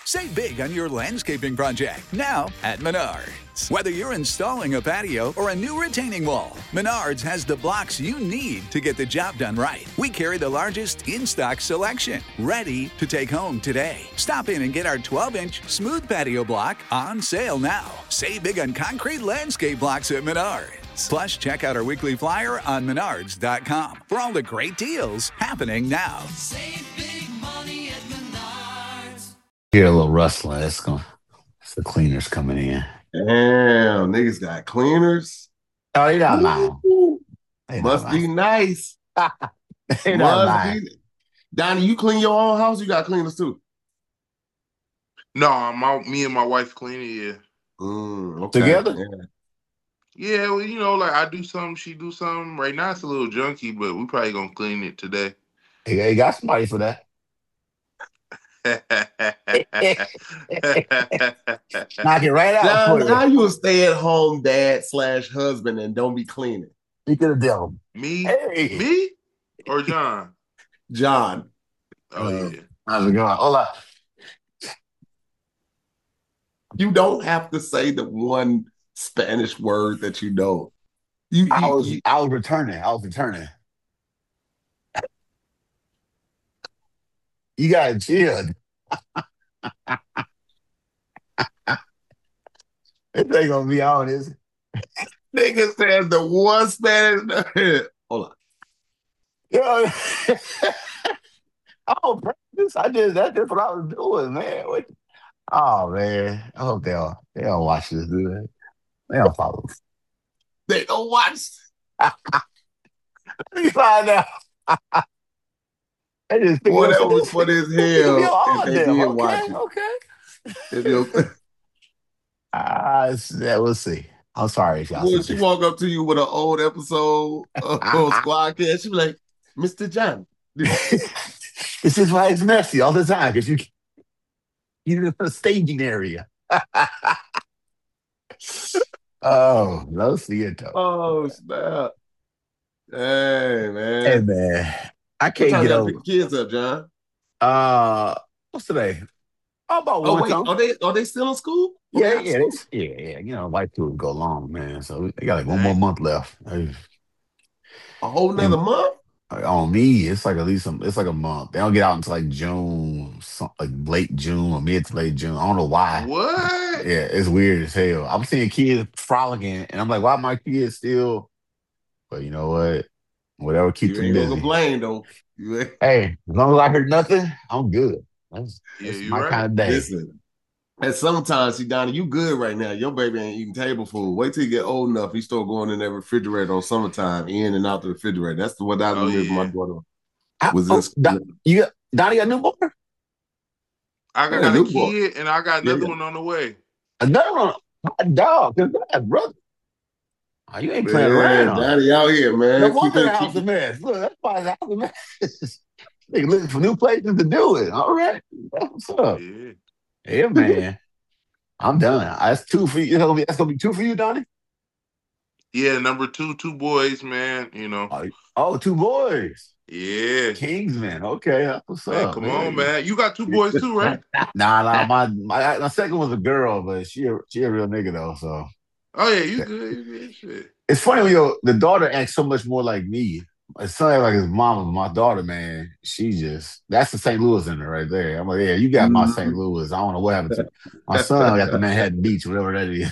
Save big on your landscaping project now at Menards. Whether you're installing a patio or a new retaining wall, Menards has the blocks you need to get the job done right. We carry the largest in-stock selection, ready to take home today. Stop in and get our 12-inch smooth patio block on sale now. Save big on concrete landscape blocks at Menards. Plus, check out our weekly flyer on menards.com for all the great deals happening now. Save big money at Menards. Hear a little rustling. It's the cleaners coming in. Damn, niggas got cleaners. Oh, they not lying. Must be nice. They not lying. Donnie, you clean your own house? You got cleaners too? No, me and my wife clean it, yeah. Okay. Together? Yeah, well, you know, like I do something, she do something. Right now it's a little junky, but we probably gonna clean it today. Hey, you got somebody for that. Knock it right out. John, how you a stay-at-home dad / husband and don't be cleaning? You could have done Me? Hey. Me? Or John? John. Oh, yeah. How's it going? Hola. You don't have to say the one Spanish word that you know. I was returning. You got chill. It ain't gonna be on, is it? Nigga said the one Spanish. Hold on. Yo, oh, practice. That's just what I was doing, man. Oh man, I hope they don't watch this, do they? They don't follow. They don't watch. Let me find out. They just Boy, that was funny as hell. If they did watch it. Okay. We'll see. I'm sorry if y'all. When she walk up to you with an old episode of Squad Cast, she be like, Mr. John. This is why it's messy all the time, because you're in a staging area. Oh, no ciento. Oh, snap. Hey, man. Hey, man. I can't get over. Pick the kids up, John. What's today? About wait, are they still in school? Yeah. You know, white people go long, man. So they got like one more month left. A whole nother month? On me, it's like at least it's like a month. They don't get out until like June, like late June or mid to late June. I don't know why. What? Yeah, it's weird as hell. I'm seeing kids frolicking, and I'm like, why my kids still? But you know what? Whatever keeps them busy. You ain't gonna complain though. Hey, as long as I heard nothing, I'm good. That's my right. kind of day. Listen, and sometimes, see, Donnie, you good right now. Your baby ain't eating table food. Wait till you get old enough, he start going in that refrigerator on summertime, in and out the refrigerator. That's what I did with my daughter. Donnie got a newborn? I got a kid, and I got another one on the way. Another one? My dog. Congrats, brother. Oh, you ain't playing around. Donnie out here, man. No wonder the house a mess. Look, that's why the house a mess. Nigga looking for new places to do it. All right. What's up? Yeah, man. I'm done. That's 2 for you. That's gonna be 2 for you, Donnie? Yeah, number 2, 2 boys, man. You know. Oh, 2 boys. Yeah. Kingsman. Okay. That's what's up. Come on, man. You got 2 boys too, right? Nah. My second one's a girl, but she a real nigga though, so. Oh yeah, you good. Shit. It's funny when the daughter acts so much more like me. My son like his mama, my daughter, man, that's the St. Louis in her right there. I'm like, yeah, you got my St. Louis. I don't know what happened to my son got the Manhattan Beach, whatever that is.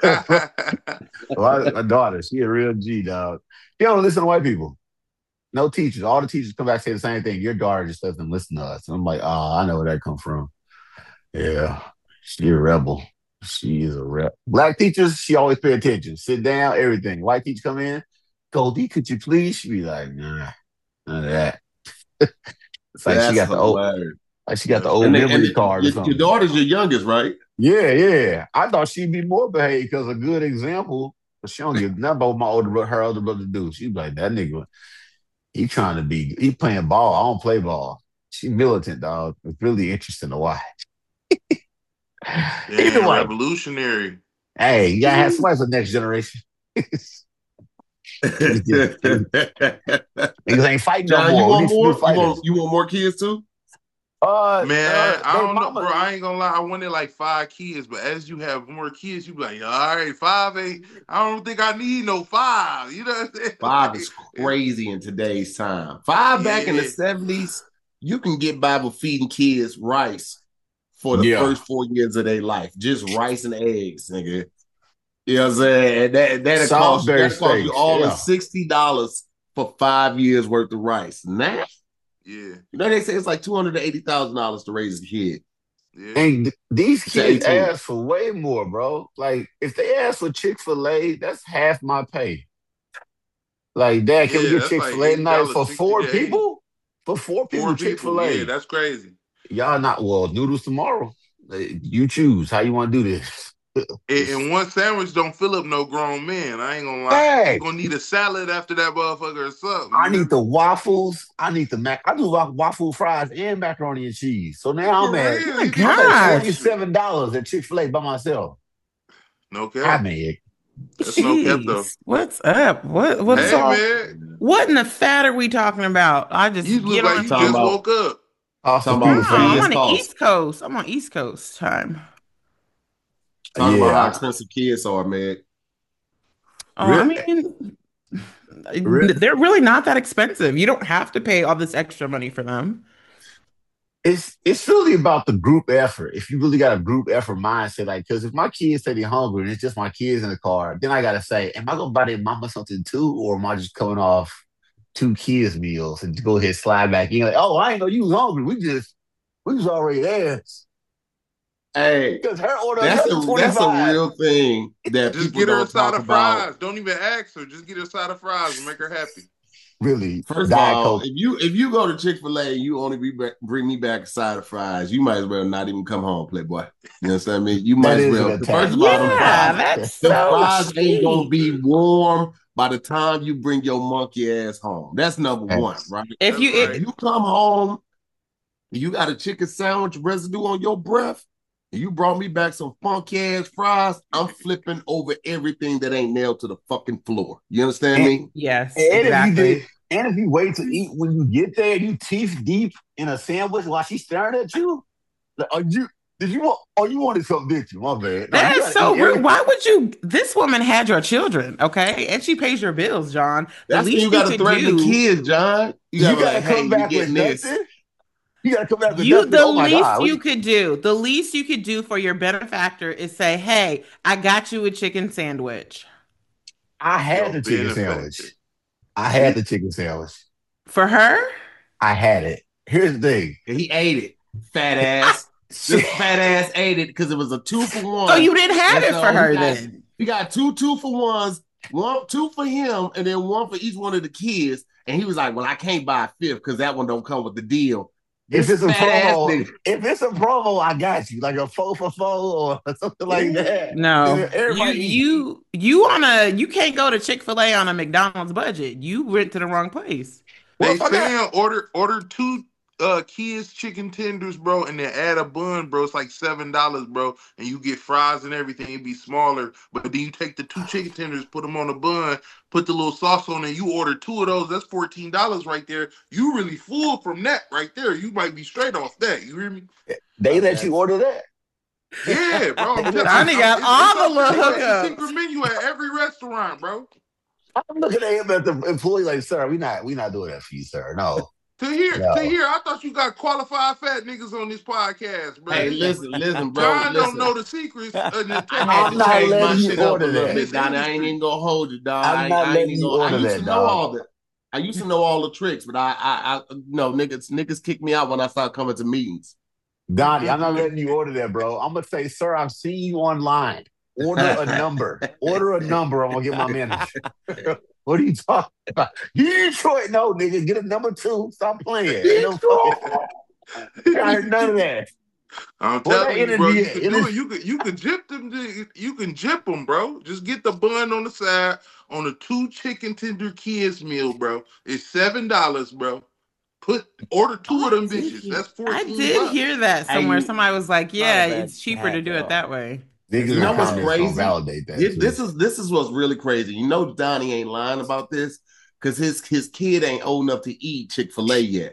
My daughter, she a real G, dog. She don't listen to white people. No teachers. All the teachers come back and say the same thing. Your daughter just doesn't listen to us. And I'm like, oh, I know where that come from. Yeah, she a rebel. She is a rep. Black teachers, she always pay attention. Sit down, everything. White teachers come in. Goldie, could you please? She be like, nah, none of that. It's like she got the old memory card or something. Your daughter's your youngest, right? Yeah. I thought she'd be more behaved because a good example. But she don't give nothing about her older brother do. She's like, that nigga, he playing ball. I don't play ball. She militant, dog. It's really interesting to watch. Either way, revolutionary. Hey, you gotta have somebody for the next generation. Niggas ain't fighting John, no more. You want more kids too? Man, I Their don't know, bro. mama. I ain't gonna lie. I wanted like 5 kids, but as you have more kids, you be like, all right, 5 ain't. I don't think I need no 5. You know what I'm saying? Five Like, is crazy in today's time. Five back in the yeah, 70s, you can get by with feeding kids rice for the Yeah. first 4 years of their life. Just rice and eggs, nigga. You know what I'm saying? That'll Salisbury cost you steaks. all of Yeah. $60 for 5 years worth of rice. Now, yeah, you know they say it's like $280,000 to raise a kid. yeah. And these It's kids 18. ask for way more, bro. Like, if they ask for Chick-fil-A, that's half my pay. Like, Dad, can we Yeah, get that's like Chick-fil-A tonight $80, for 60 four to 80. people? For four people, 4 people. Yeah, Chick-fil-A. that's crazy. Y'all not, well, noodles tomorrow. You choose how you want to do this. And one sandwich don't fill up no grown man. I ain't gonna lie. You Hey, gonna need a salad after that motherfucker or something. I You hear need the me? waffles. I need the mac. I do waffle fries and macaroni and cheese. So now For I'm at real, my you need I'm that at gosh. extra. $27 at Chick-fil-A by myself. No I cap. made That's no cap though. Jeez. What's up? What's Hey all man, what in the fat are we talking about? I you just look get like on you Talking just about woke up. awesome talking about people what No, I'm fan. on kids the cost. East Coast. I'm on East Coast time. Talking about how Yeah, expensive kids are, man. Oh, I really, mean, really. they're really not that expensive. You don't have to pay all this extra money for them. It's really about the group effort. If you really got a group effort mindset, like, because if my kids say they're hungry and it's just my kids in the car, then I gotta say, am I gonna buy their mama something too, or am I just coming off two kids meals and go ahead slide back in? Like, oh, I ain't know you was hungry. We was already there Hey, because her order that's another a 25. real thing that Just people get her a don't side talk of about. fries. Don't even ask her. Just get her a side of fries and make her happy. Really, First of Diet all, Coke. if you go to Chick-fil-A, you only bring me back a side of fries. You might as well not even come home, Playboy. You understand me? You might That as is an well. First attack. of all, Yeah, that's them so fries ain't gonna cheap. be warm by the time you bring your monkey ass home. That's number one, right? If That's you right. You come home, you got a chicken sandwich residue on your breath, and you brought me back some funky ass fries, I'm flipping over everything that ain't nailed to the fucking floor. You understand And, me? yes, and if you did, exactly. and if you wait to eat when you get there, you teeth deep in a sandwich while she's staring at you. Like, did you want? Oh, you wanted something, did you? My bad. No, That you is gotta so eat rude. Why everything. would you? This woman had your children, okay? And she pays your bills, John. The That's when you least you got to could threaten the do, kids, John. You got You to be gotta like, hey, come you back with getting this? nothing. You gotta come back with you nothing. the Oh my least God! you could do, the least you could do for your benefactor is say, "Hey, I got you a chicken sandwich." I had Your the chicken benefactor. sandwich. I had the chicken sandwich. For her? I had it. Here's the thing. And he ate it, fat ass. This fat ass ate it because it was a 2-for-1. So you didn't have And it for so her then. he got two 2-for-1s, two for him, and then one for each one of the kids. And he was like, well, I can't buy a fifth because that one don't come with the deal. If This it's a fat ass promo, nigga. I got you. Like a 4 for 4 or something like that. No, Everybody eat. you can't go to Chick-fil-A on a McDonald's budget. You went to the wrong place. Well, They if I got saying order 2 kids chicken tenders, bro, and then add a bun, bro. It's like $7, bro, and you get fries and everything. It'd be smaller, but then you take the 2 chicken tenders, put them on a bun, put the little sauce on it. You order 2 of those. That's $14 right there. You really full from that right there. You might be straight off that. You hear me? they let Okay. you order that. Yeah, bro. I'm telling Johnny you, got all the it's little on the hookups. secret menu at every restaurant, bro. I'm looking at him at the employee like, sir, we not doing that for you, sir. No. To No. hear, I thought you got qualified fat niggas on this podcast, bro. Hey, listen, bro. John don't Listen. know the secrets of the I had I'm to not change my letting you shit up a order little that. bit, Donnie. I ain't even gonna hold you, dog. I'm not I ain't letting even you gonna. I order used that, to know dog. all that. I used to know all the tricks, but I no niggas kick me out when I start coming to meetings. Donnie, I'm not letting you order that, bro. I'm gonna say, sir, I've seen you online. Order a number. Order a number. I'm gonna get my manager. What are you talking about? Detroit, no, nigga. Get a number 2. Stop playing. Ain't no fucking, I heard none of that. I'm Well, that telling you, bro. You energy, can do it. You can jip them. You can jip them, bro. Just get the bun on the side on a 2 chicken tender kids meal, bro. It's $7, bro. Order 2 of them bitches. That's I 14 did bucks. hear that Hey, somewhere. Somebody was like, Not a "Yeah, bad it's cheaper to hack do at it all. that way." niggas You in know the what's comments gonna crazy? validate that. This too. is what's really crazy. You know, Donnie ain't lying about this because his kid ain't old enough to eat Chick-fil-A yet.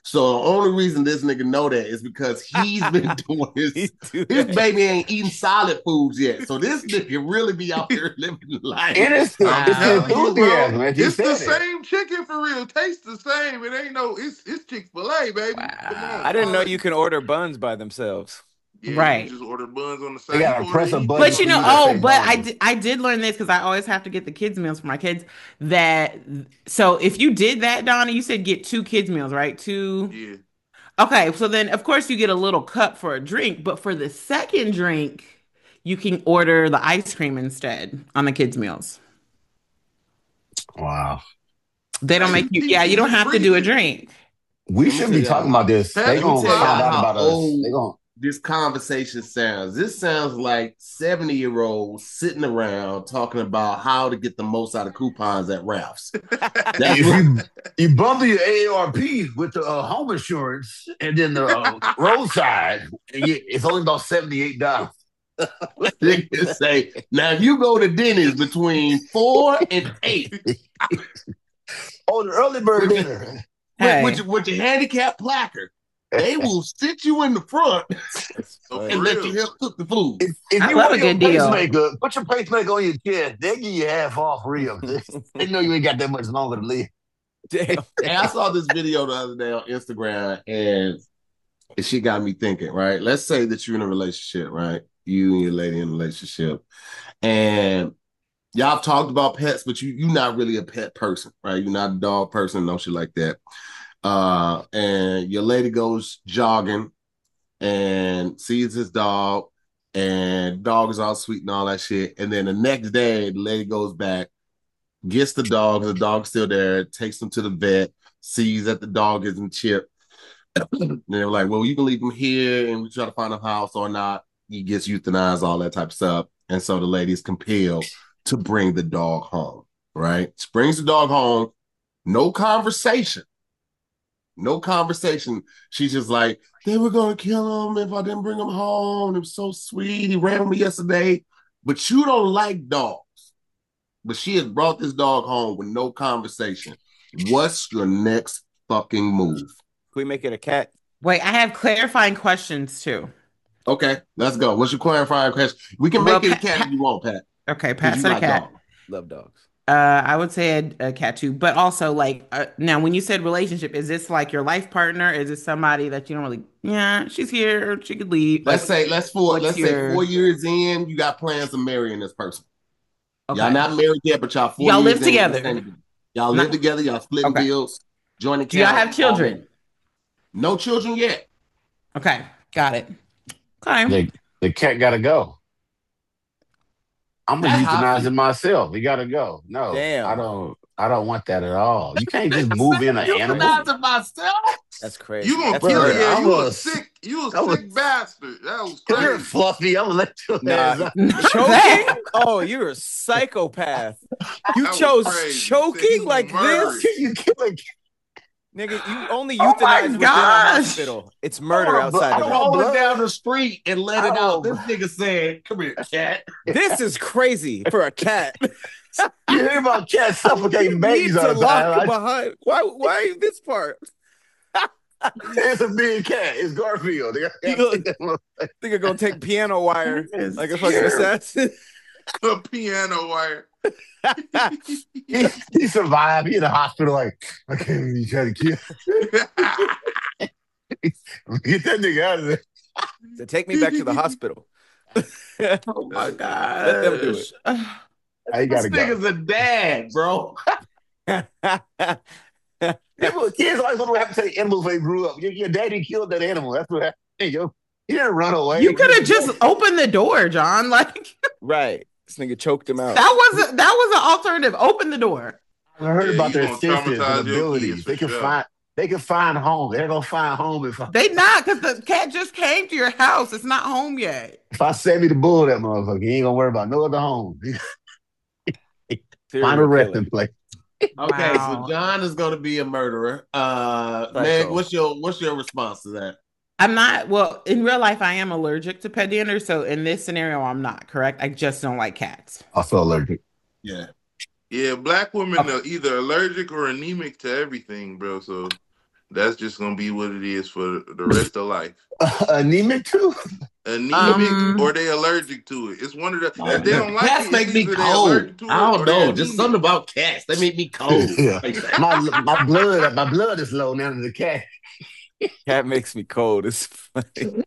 So the only reason this nigga know that is because he's been doing his baby ain't eating solid foods yet. So this nigga really be out here living life. And it's the Wow. enthusiasm. as you It's the said it. same chicken for real. Tastes the same. It ain't no. It's Chick-fil-A, baby. Come on. I didn't know you can order buns by themselves. Yeah, Right. You just order buns on the side. They gotta You press order a each- button. But you know, I did learn this because I always have to get the kids meals for my kids. So if you did that, Donna, you said get 2 kids meals, right? 2. Yeah. Okay, so then of course you get a little cup for a drink, but for the second drink, you can order the ice cream instead on the kids meals. Wow. They don't make you. Yeah, you don't have to do a drink. We Let me should tell be y'all. talking about this. Let They me gonna tell find y'all out how about us. old They gonna. This conversation sounds. This sounds like 70-year-olds sitting around talking about how to get the most out of coupons at Ralph's. That's If what, you bundle your AARP with the home insurance and then the roadside, it's only about $78. niggas say. Now, if you go to Denny's between 4 and 8 Oh, the early bird dinner. Hey. with your handicap placard, they will sit you in the front So for and let you real. help cook the food. If I you love want a your good deal. pacemaker, put your pacemaker on your chest. They give you half off ribs. They know you ain't got that much longer to live. Damn. And I saw this video the other day on Instagram, and she got me thinking, right? Let's say that you're in a relationship, right? You and your lady in a relationship, and y'all have talked about pets, but you're not really a pet person, right? You're not a dog person, no shit like that. And your lady goes jogging and sees this dog, and dog is all sweet and all that shit. And then the next day, the lady goes back, gets the dog's still there, takes him to the vet, sees that the dog isn't chipped. And they're like, well, you can leave him here and we try to find a house or not. He gets euthanized, all that type of stuff. And so the lady is compelled to bring the dog home, right? She brings the dog home, no conversation. No conversation. She's just like, they were going to kill him if I didn't bring him home. It was so sweet. He ran with me yesterday. But you don't like dogs. But she has brought this dog home with no conversation. What's your next fucking move? Can we make it a cat? Wait, I have clarifying questions too. Okay, let's go. What's your clarifying question? We can Well, make it a Pat- cat if you want, Pat. Okay, 'cause Pat you said a like cat. dogs. Love dogs. I would say a cat too, but also like now when you said relationship, is this like your life partner? Is this somebody that you don't really? Yeah, she's here. She could leave. Let's say what's 4 your- years in, you got plans of marrying this person. Okay. Y'all not married yet, but y'all 4 Y'all years live in, together. Y'all Not- live together. Y'all splitting Okay. bills, joining. Do y'all accounts, have children? No children yet. Okay, got it. Okay. The cat gotta go. I'm gonna That's how I euthanize feel. it myself. He gotta go. No, Damn. I don't want that at all. You can't just move in an animal. Euthanizing myself. That's crazy. You gonna That's kill brother, it? Yeah, I'm you a- a sick I'm bastard. That was You're crazy. fluffy. I'm gonna let you. Nah. That- Choking? Oh, you're a psychopath. You That was chose crazy. You said choking you like gonna murder this? You killing. Nigga, you only Oh my euthanize within a gosh. hospital. It's murder I don't outside wanna of blood. it. Roll it blood. down the street and let it Oh. out. This nigga said, "Come here, cat." This is crazy for a cat. You hear about cats suffocating You babies need to all the lock time. behind. Why this part? It's a big cat. It's Garfield. Nigga gonna take piano wire is like a fucking terrible. assassin. A piano wire. he survived. He in the hospital like, I can't believe you trying to kill. Get that nigga out of there. To take me back to the hospital. Oh my god. Let them do it. I This gotta go. nigga's a dad, bro. Kids always wonder what happened to the animals when they grew up. Your daddy killed that animal. That's what happened. Hey, yo, he didn't run away. You could have just opened the door, John. Like Right. This nigga choked him out. that was an alternative. Open the door. I heard Yeah, about you their gonna senses traumatize and your abilities. kids They for can sure. find home. They're gonna find home They not because the cat just came to your house. It's not home yet. if I Sammy the Bull that motherfucker. He ain't gonna worry about no other home. Serial Find a killer. resting place. Okay, Wow. so John is going to be a murderer. Psycho. Meg, what's your response to that? I'm not, well, in real life, I am allergic to pet dander. So in this scenario, I'm not, correct? I just don't like cats. Also allergic. Yeah. Yeah, black women are either allergic or anemic to everything, bro. So That's just gonna be what it is for the rest of life. Anemic too. Anemic or they allergic to it. It's one of the. If they don't like Cats it, make it's me either they cold. allergic to it I or don't they know. Just anemic. something about cats. They make me cold. Yeah. Like, My blood is low now to the cat. Cat makes me cold. It's funny.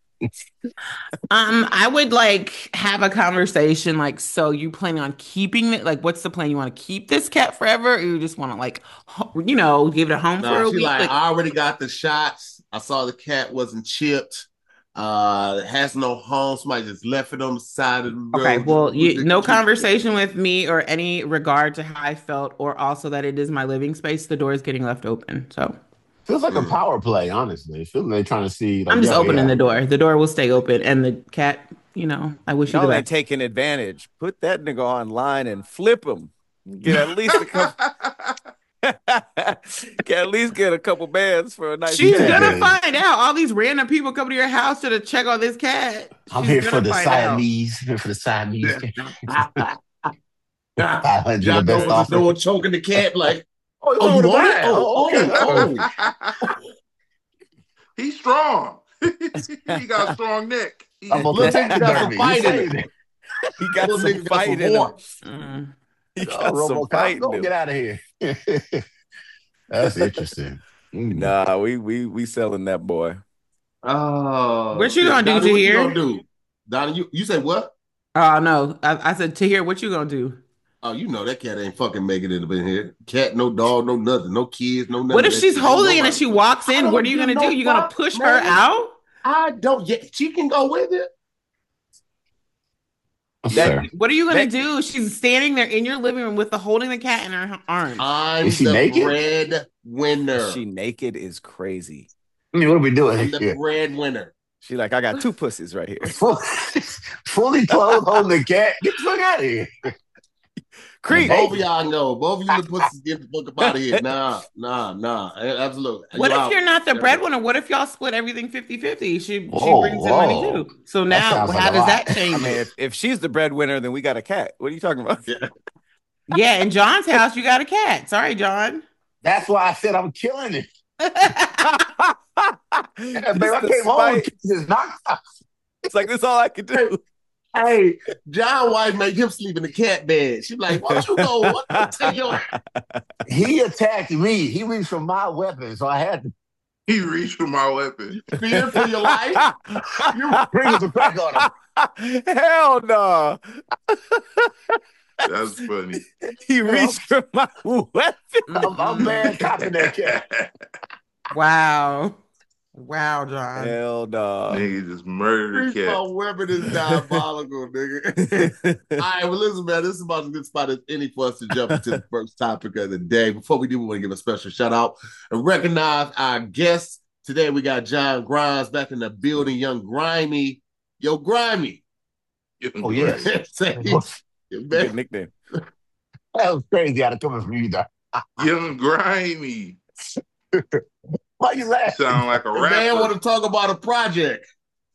I would like have a conversation like, so you planning on keeping it? Like, what's the plan? You want to keep this cat forever, or you just want to like, give it a home for nah, a she week? like, Like, I already got the shots. I saw the cat wasn't chipped. It has no home. Somebody just left it on the side of the road. okay, well, no Just- conversation with me or any regard to how I felt, or also that it is my living space. The door is getting left open, so Feels like a power play, honestly. It feels like they're trying to see. Like, I'm just yeah, opening yeah. the door. The door will stay open, and the cat, I wish you the Y'all ain't best. taking advantage. Put that nigga online and flip him. Get at least a couple. Can at least get a couple bands for a nice She's cat. gonna find out. All these random people come to your house to check on this cat. I'm She's here for gonna the find out. Siamese. Here for the Siamese. John 500, the best opens the offer. door, choking the cat like, Oh, oh, you want it? it? Oh. He's strong. He got a strong neck. I'm Little gonna nigga got some derby. fight You in say it. that. He got Little some nigga got fight some in him. warmth. He got some RoboCop, fight go in get him. out of here. That's interesting. Nah, we selling that boy. Oh, What you shit. gonna do, Donnie, what you Tahir? gonna do? Donnie, you say what? Oh no, I said to hear what you gonna do. Oh, you know that cat ain't fucking making it up in here. Cat, no dog, no nothing, no kids, no nothing. What if That she's shit. holding it and Nobody. she walks I in? don't What are you give gonna no do? You gonna fuck, push her man. out? I don't. Yeah, she can go with it. Fair. What are you gonna do? She's standing there in your living room with holding the cat in her arms. I'm Is she the naked? breadwinner. She naked is crazy. I mean, what are we doing I'm the here? breadwinner. She like, I got two pussies right here. Fully clothed, holding the cat. Get the fuck out of here. Creep. Both of y'all know. Both of you the pussies get the fuck up out of here. Nah. Absolutely. What if out. you're not the That's breadwinner? What if y'all split everything 50-50? She Whoa, brings in money whoa. too. So That now sounds like how a does lot. that I change mean, it? if she's the breadwinner, then we got a cat. What are you talking about? Yeah. Yeah, in John's house you got a cat. Sorry, John. That's why I said I'm killing it. Yeah, babe, I Just came home despite- and just knocked out. It's like this all I could do. Hey, John wife made him sleep in the cat bed. She's like, why don't you go? What take your He attacked me. He reached for my weapon, so I had to He reached for my weapon. fear for your life? bring some crack on him. Hell no. That's funny. He reached for my weapon. I'm bad copping that cat. Wow. Wow, John. Hell no. Nigga just murdered My a cat. weapon is diabolical, nigga. All right, well, listen, man, this is about as good spot as any for us to jump into the first topic of the day. Before we do, we want to give a special shout out and recognize our guests. Today, we got John Grimes back in the building, young Grimy. Yo, Grimy. Oh, yes. Say, Good man, nickname. That was crazy out of coming from you, though. Young Grimy. Why you laughing? Sound like a the man want rapper. to talk about a project.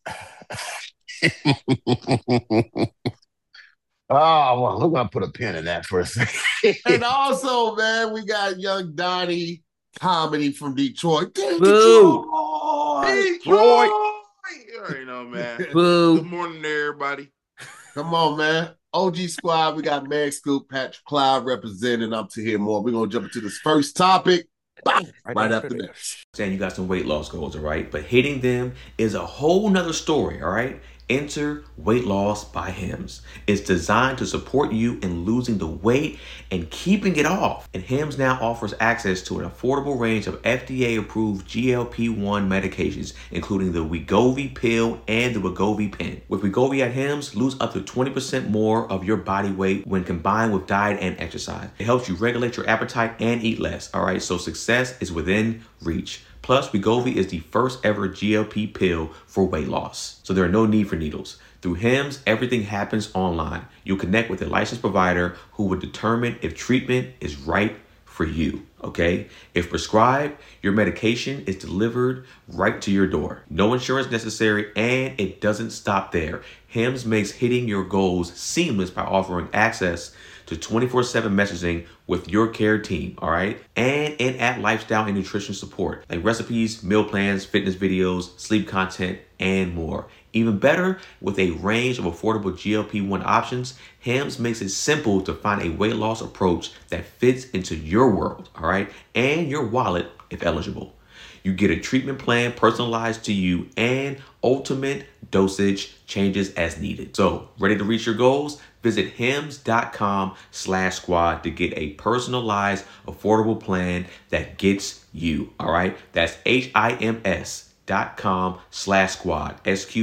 Oh, well, we're going to put a pin in that for a second. And also, man, we got young Donnie Comedy from Detroit. Boo. Detroit. Troy. You already know, man. Good Boo. morning, everybody. Come on, man. OG Squad, we got Meg Scoop, Patrick Cloud representing. I'm to hear more. We're going to jump into this first topic. Bang! Right after this. Saying you got some weight loss goals, all right? But hitting them is a whole nother story, all right? Enter Weight Loss by Hims. It's designed to support you in losing the weight and keeping it off. And Hims now offers access to an affordable range of FDA-approved GLP-1 medications, including the Wegovy pill and the Wegovy pen. With Wegovy at Hims, lose up to 20% more of your body weight when combined with diet and exercise. It helps you regulate your appetite and eat less, all right? So success is within reach. Plus, Wegovy is the first ever GLP pill for weight loss, so there are no need for needles. Through Hims, everything happens online. You'll connect with a licensed provider who will determine if treatment is right for you, okay? If prescribed, your medication is delivered right to your door. No insurance necessary, and it doesn't stop there. Hims makes hitting your goals seamless by offering access to 24/7 messaging with your care team, all right? And in-app lifestyle and nutrition support, like recipes, meal plans, fitness videos, sleep content, and more. Even better, with a range of affordable GLP-1 options, Hims makes it simple to find a weight loss approach that fits into your world, all right? And your wallet if eligible. You get a treatment plan personalized to you and ultimate dosage changes as needed. So, ready to reach your goals? Visit hims.com/squad to get a personalized, affordable plan that gets you. All right. That's HIMS.com/squad.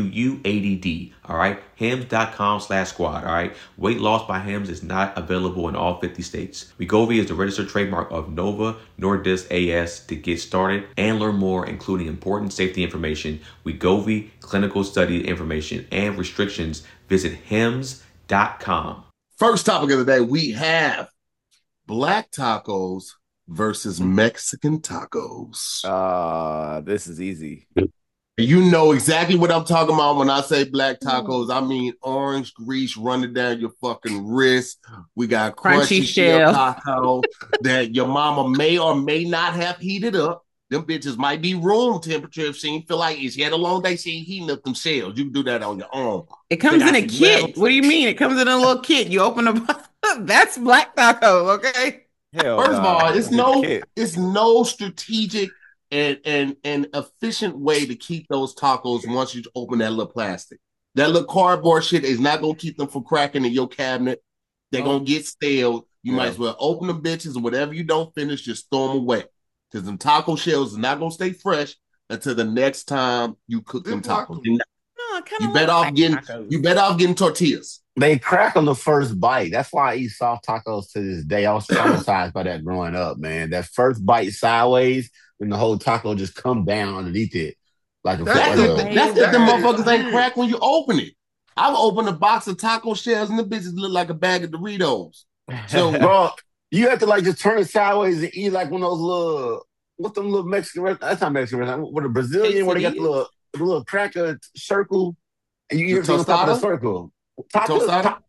SQUADD. All right. Hims.com/squad. All right. Weight loss by Hims is not available in all 50 states. Wegovy is the registered trademark of Nova Nordisk AS. To get started and learn more, including important safety information, Wegovy clinical study information, and restrictions, visit hims.com. First topic of the day, we have black tacos versus Mexican tacos. This is easy. You know exactly what I'm talking about when I say black tacos. I mean orange grease running down your fucking wrist. We got crunchy shell taco that your mama may or may not have heated up. Them bitches might be room temperature if she ain't feel like she had a long day, she ain't heating up them shells. You can do that on your own. It comes in a kit. What do you mean? It comes in a little kit. You open a that's black taco, okay? Hell First of all, it's kit. no strategic and efficient way to keep those tacos once you open that little plastic. That little cardboard shit is not gonna keep them from cracking in your cabinet. They're gonna get stale. You might as well open them bitches and whatever you don't finish, just throw them away. Because them taco shells is not gonna stay fresh until the next time you cook them tacos. No, You better off getting tortillas. They crack on the first bite. That's why I eat soft tacos to this day. I was traumatized by that growing up, man. That first bite sideways, when the whole taco just come down underneath it. Like that's if the motherfuckers ain't crack when you open it. I've opened a box of taco shells and the bitches look like a bag of Doritos. So, bro, you have to like just turn it sideways and eat like one of those little, what's them little Mexican restaurants? That's not Mexican restaurant. With a Brazilian where they got the little cracker circle and you eat it on top of the circle. Tostada,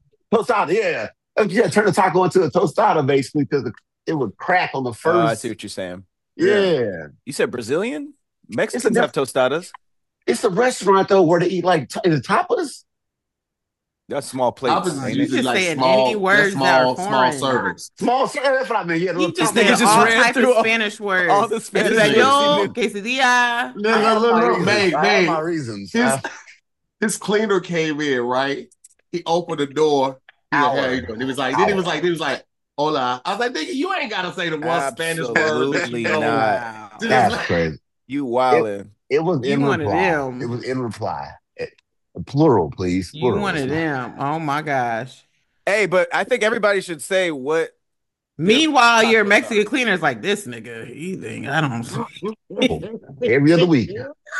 yeah. Yeah, turn the taco into a tostada basically because it would crack on the first. I see what you're saying. Yeah. You said Brazilian? Mexicans have tostadas. It's a restaurant though where they eat like is it tapas? That's small plates. You just like small servings. Small servings. That's what I mean. Yeah, he just said all types of Spanish words. All the Spanish words. Yo, quesadilla. I have my reasons. His cleaner came in, right? He opened the door. He was like, hola. I was like, nigga, you ain't gotta say the one Spanish word. Absolutely not. That's crazy. You wildin'. It was in reply. Them. It was in reply. Plural, please. Plural. You wanted them. Oh my gosh. Hey, but I think everybody should say what. Meanwhile, your Mexican cleaner is like, this nigga, he think I don't. Every other week.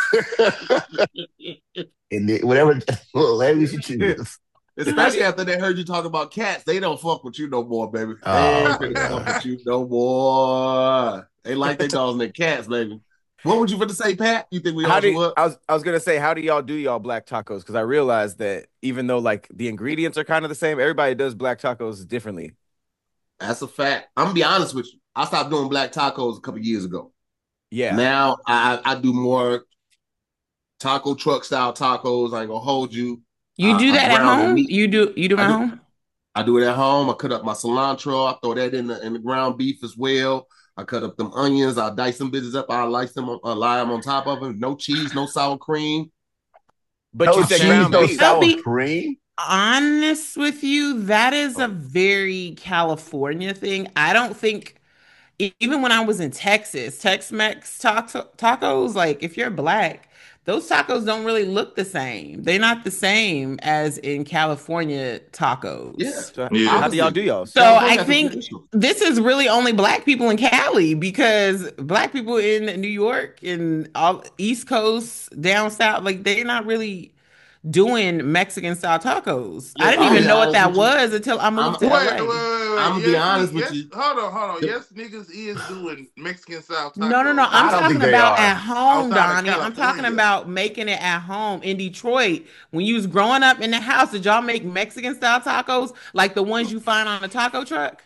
And whatever language you choose. Especially after they heard you talk about cats, they don't fuck with you no more, baby. They don't fuck with you no more. They like their dogs and their cats, baby. What would you want to say, Pat? You think I was gonna say, how do y'all black tacos? Because I realized that even though like the ingredients are kind of the same, everybody does black tacos differently. That's a fact. I'm gonna be honest with you. I stopped doing black tacos a couple years ago. Yeah. Now I do more taco truck style tacos. I ain't gonna hold you. You do that at home? You do at home? I do it at home. I cut up my cilantro. I throw that in the ground beef as well. I cut up them onions. I dice them bitches up. I lie them on top of them. No cheese, no sour cream. But no cheese, no sour cream. Honest with you, that is a very California thing. I don't think even when I was in Texas, Tex-Mex tacos, like if you're black, those tacos don't really look the same. They're not the same as in California tacos. How do y'all do y'all? So I think this is really only black people in Cali because black people in New York and all East Coast, down south, like they're not really doing Mexican style tacos. I didn't even know what that was until I moved to LA. I'm gonna be honest with you. Hold on. Yes, niggas is doing Mexican style tacos. No. I'm I don't talking think they about are. at home, Outside of Donnie. I'm talking California. about making it at home in Detroit. When you was growing up in the house, did y'all make Mexican style tacos like the ones you find on a taco truck?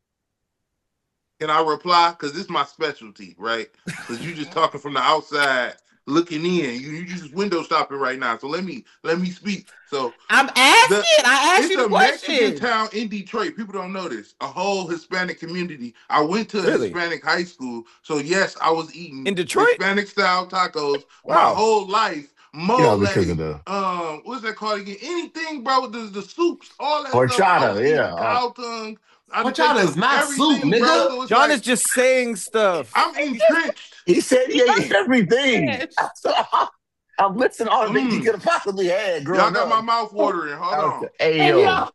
Can I reply? Because this is my specialty, right? Because you just talking from the outside, looking in. You just window shopping right now. So let me speak. So I'm asking. I asked it's you the a Mexican question. town in Detroit. People don't know this. A whole Hispanic community. I went to a Really? Hispanic high school, so yes, I was eating In Detroit? Hispanic style tacos my Wow. whole life. Mole, because of the what's that called again? Anything, bro. The soups, all that Horchata, stuff. I was eating yeah. cow tongue. I Horchata tasted is not soup, everything, bro. nigga. So it's John like, is just saying stuff. I'm entrenched. he said he ate everything. Yes. So, I'm listening to all the things he could have possibly had growing Y'all got up. my mouth watering. Hold on. Hey yo.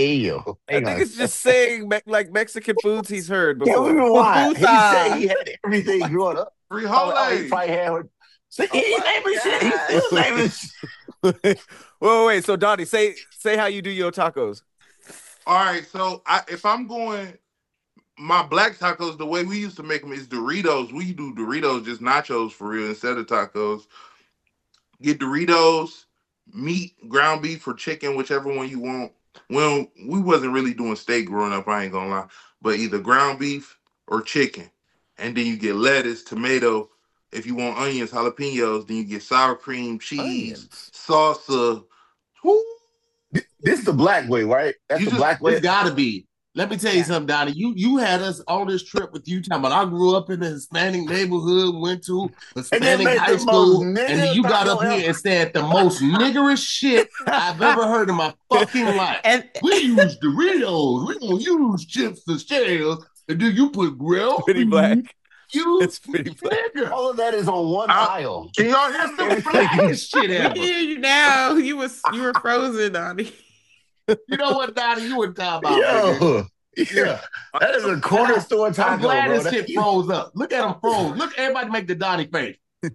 I think it's just saying like Mexican foods he's heard Yeah, we before. were why. He Pupusa. said he had everything growing up. He Frijoles. probably had. See, he's naming shit. He's still naming shit. Wait. So Donnie, say how you do your tacos. All right, so if I'm going, my black tacos, the way we used to make them is Doritos. We do Doritos, just nachos for real instead of tacos. Get Doritos, meat, ground beef or chicken, whichever one you want. Well, we wasn't really doing steak growing up, I ain't gonna lie. But either ground beef or chicken. And then you get lettuce, tomato. If you want onions, jalapenos, then you get sour cream, cheese, salsa. Woo! This is the black way, right? That's You the black way. It's gotta be. Let me tell you something, Donnie. You had us on this trip with you talking about I grew up in a Hispanic neighborhood, went to Hispanic made high the school, most and then you got nigger up here taco and said the most niggerish shit I've ever heard in my fucking life. And We use Doritos. We don't use chips and shells. And then you put grill. Pretty black. You It's pretty black. nigger. All of that is on one aisle. Can y'all hear That's me? the blackest shit we ever. hear you now. You were frozen, Donnie. You know what, Donnie? You were talking about. nigga. Yo, yeah, that is a corner store taco, I'm glad bro. this shit froze up. Look at him froze. Look, everybody make the Donnie face.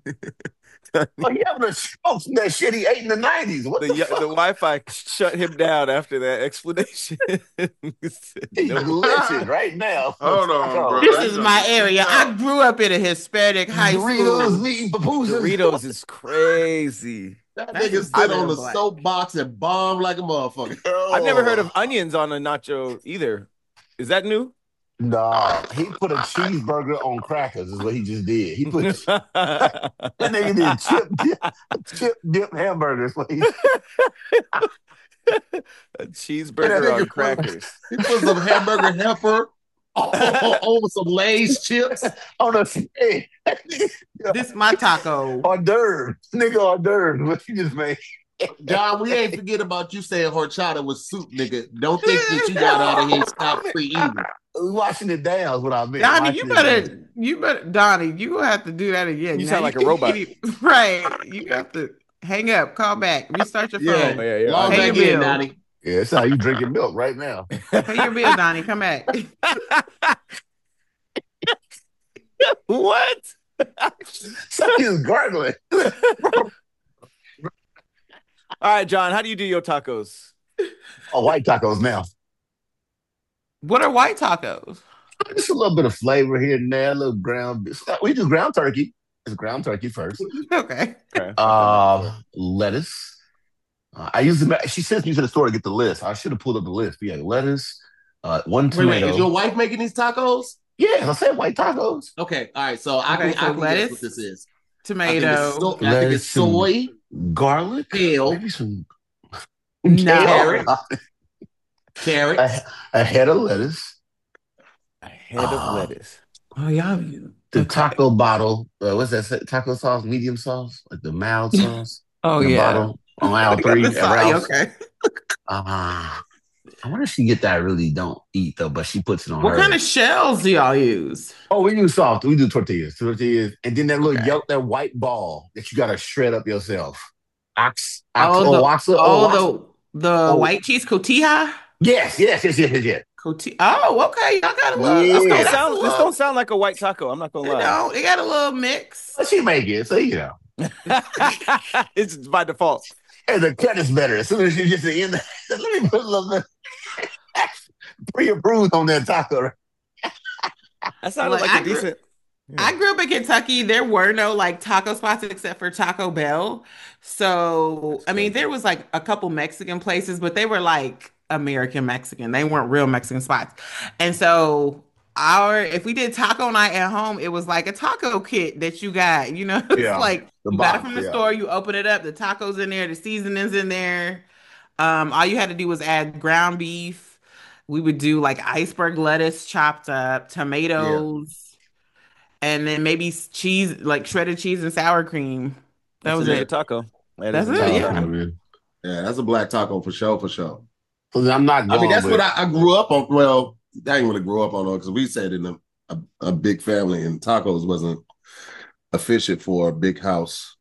Oh, he having a stroke from that shit he ate in the 90s. What the The fuck? Wi-Fi shut him down after that explanation. He's No. glitching right now. Hold on, bro. This is my area. I grew up in a Hispanic high Doritos, school. meat, and pupusas. Doritos is crazy. That That's nigga just stood on better the black. soapbox and bombed like a motherfucker. I've never heard of onions on a nacho either. Is that new? Nah, he put a cheeseburger on crackers. Is what he just did. He put that nigga did chip dip hamburgers. What he- A cheeseburger That on nigga crackers. He put some hamburger helper over some Lay's chips. on a hey, This my taco. hors d'oeuvre. Nigga hors d'oeuvre. What you just made? John, we ain't forget about you saying horchata was soup, nigga. Don't think that you got out of here scot-free either. Washing it down is what I meant. Donnie, Washing it down. you better, Donnie, you gonna have to do that again. You Now sound like a robot. Right. You have to hang up, call back, restart your Yeah. phone. Yeah. Log Pay back your in, bill. Donnie. Yeah, that's how you drinking milk right now. Pay your bill, Donnie. Come back. What? So he's gargling. All right, John, how do you do your tacos? Oh, white tacos now. What are white tacos? Just a little bit of flavor here and there, a little ground. We do ground turkey. It's ground turkey first. Okay. Okay. Lettuce. I used to. She sent me to the store to get the list. I should have pulled up the list. We had lettuce, one Wait a minute, tomato. is your wife making these tacos? Yeah, I said white tacos. Okay, all right. So I Okay, can so guess lettuce, what this is. Tomato. I think it's soy, Garlic, kale, maybe some No. carrot. a head of lettuce, A head of lettuce. Oh, y'all. the taco bottle. What's that? Taco sauce, medium sauce, like the mild sauce. Oh, the yeah. bottle on aisle 3 at Sorry, Ralph's. okay. I wonder if she get that I really don't eat though, but she puts it on What her. kind of shells do y'all use? Oh, we use soft. We do tortillas, and then that little Okay. yellow, that white ball that you gotta shred up yourself. Oxa. The white cheese cotija? Yes. Cotija. Oh, okay. Y'all got a little. Yeah. Okay, This that's a don't little. sound like a white taco. I'm not gonna You lie. know, they got a little mix. But she make it, so you know. It's by default. And the cut is better as soon as you get to the end. Let me put a little bit. Pre-approved on that taco. That sounded Like, like a decent. I grew up in Kentucky. There were no like taco spots except for Taco Bell. So, I mean, there was like a couple Mexican places, but they were like American Mexican. They weren't real Mexican spots. And so, if we did taco night at home, it was like a taco kit that you got. You know, it's Yeah, like the you got it box. from the Yeah, store, you open it up, the tacos in there, the seasonings in there. All you had to do was add ground beef. We would do like iceberg lettuce chopped up, Yeah. tomatoes, and then maybe cheese, like shredded cheese and sour cream. That That's was a good it. taco. That That's is a it, good yeah. taco. man. Yeah, that's a black taco for sure, for sure. So I'm not I mean, going that's with. what I grew up on. Well, I didn't really grow up on it because we said in a big family and tacos wasn't efficient for a big house.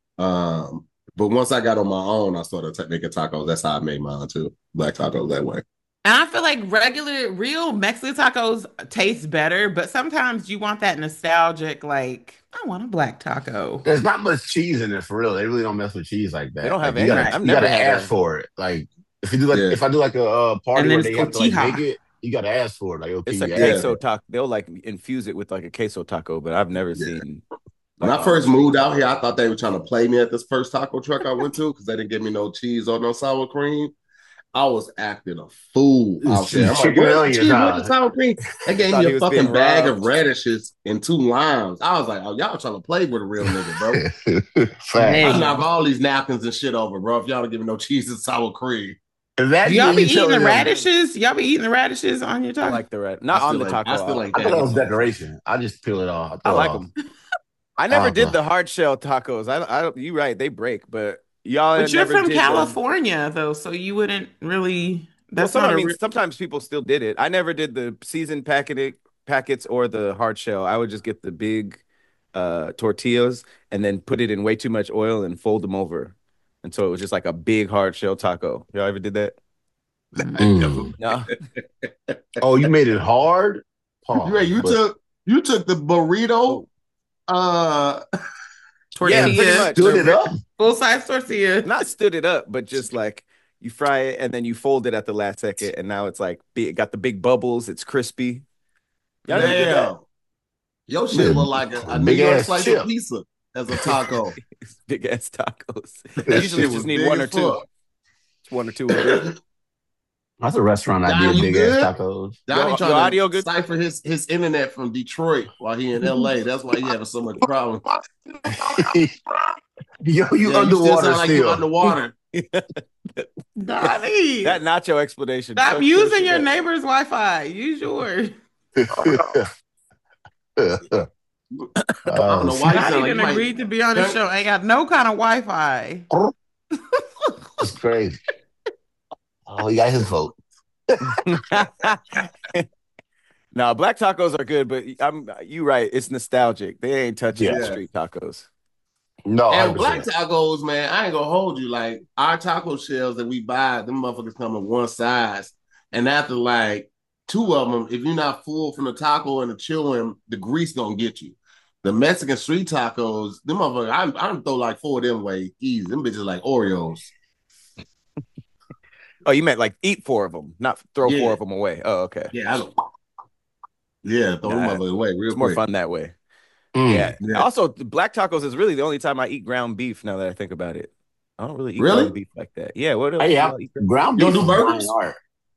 But once I got on my own, I started making tacos. That's how I made mine too. Black tacos that way. And I feel like real Mexican tacos taste better, but sometimes you want that nostalgic, like, I want a black taco. There's not much cheese in it for real. They really don't mess with cheese like that. They don't have Like, you any. gotta, I've you never gotta had ask a. for it. Like if you do like Yeah. if I do like a party And then where it's they have to like cotija. make it, you gotta ask for it. Like, okay, It's a you Yeah. queso taco. They'll like infuse it with like a queso taco, but I've never Yeah. seen. When like, I first moved out here, I thought they were trying to play me at this first taco truck I went to because they didn't give me no cheese or no sour cream. I was acting a fool out there. I'm like, chicken and where's the onions, cheese? Where's the huh? sour cream? They gave Thought me he a was being fucking bag of robbed. radishes and 2 limes. I was like, oh, y'all trying to play with a real nigga, bro. Facts. Hey. I knock all these napkins and shit over, bro, if y'all don't give me no cheese and sour cream. Do Imagine y'all be you eating telling the them. radishes? Y'all be eating the radishes on your I taco? like the red, not I on still the ain't- taco. I still ain't I thought that was that. decoration. I just peel it off. I throw it like off. them. I never Oh, did bro. the hard shell tacos. You right, they break, but y'all But you're never from did California, though, so you wouldn't really. Well, That's not a real. sometimes people still did it. I never did the seasoned packets or the hard shell. I would just get the big tortillas and then put it in way too much oil and fold them over. And so it was just like a big hard shell taco. Y'all ever did that? Mm. No. Oh, you made it hard? Pause. Right, you took the burrito, Tortilla, Yeah, pretty much. Stood it up? full size tortilla. Not stood it up, but just like you fry it and then you fold it at the last second, and now it's like got the big bubbles. It's crispy. Y'all never did that? damn. Your shit look like a New Big York ass slice chip. of pizza as a taco. It's big ass tacos. That Usually shit just was need big one or as two. fuck. One or two. will do. That's a restaurant Don, idea, you big good? ass tacos. Donnie Your trying audio to good? cipher his internet from Detroit while he in LA. That's why he having so much problem. Yo, you Yeah, you still underwater sound like you still. Donnie, That nacho explanation. stop fucked using shit your up. neighbor's Wi-Fi. Use yours. I don't know why you Donnie sound like you didn't might. agree to be on the show. Ain't got no kind of Wi-Fi. That's crazy. Oh, he got his vote. No, black tacos are good, but you right. It's nostalgic. They ain't touching Yeah. the street tacos. No, And 100%. black tacos, man, I ain't gonna hold you. Like our taco shells that we buy, them motherfuckers come in one size. And after like 2 of them, if you're not full from the taco and the chewing, the grease gonna get you. The Mexican street tacos, them motherfuckers, I'm throw like 4 of them away easy. Them bitches like Oreos. Oh, you meant like eat 4 of them, not throw Yeah. 4 of them away. Oh, okay. Yeah, I don't. Yeah, throw them Nah, motherfuckers away real It's more quick. fun that way. Mm. Yeah. Yeah. Also, the black tacos is really the only time I eat ground beef. Now that I think about it, I don't really eat Really? ground beef like that. Yeah. What else? Hey, do yeah, y'all eat? ground You beef don't do is fine burgers? art.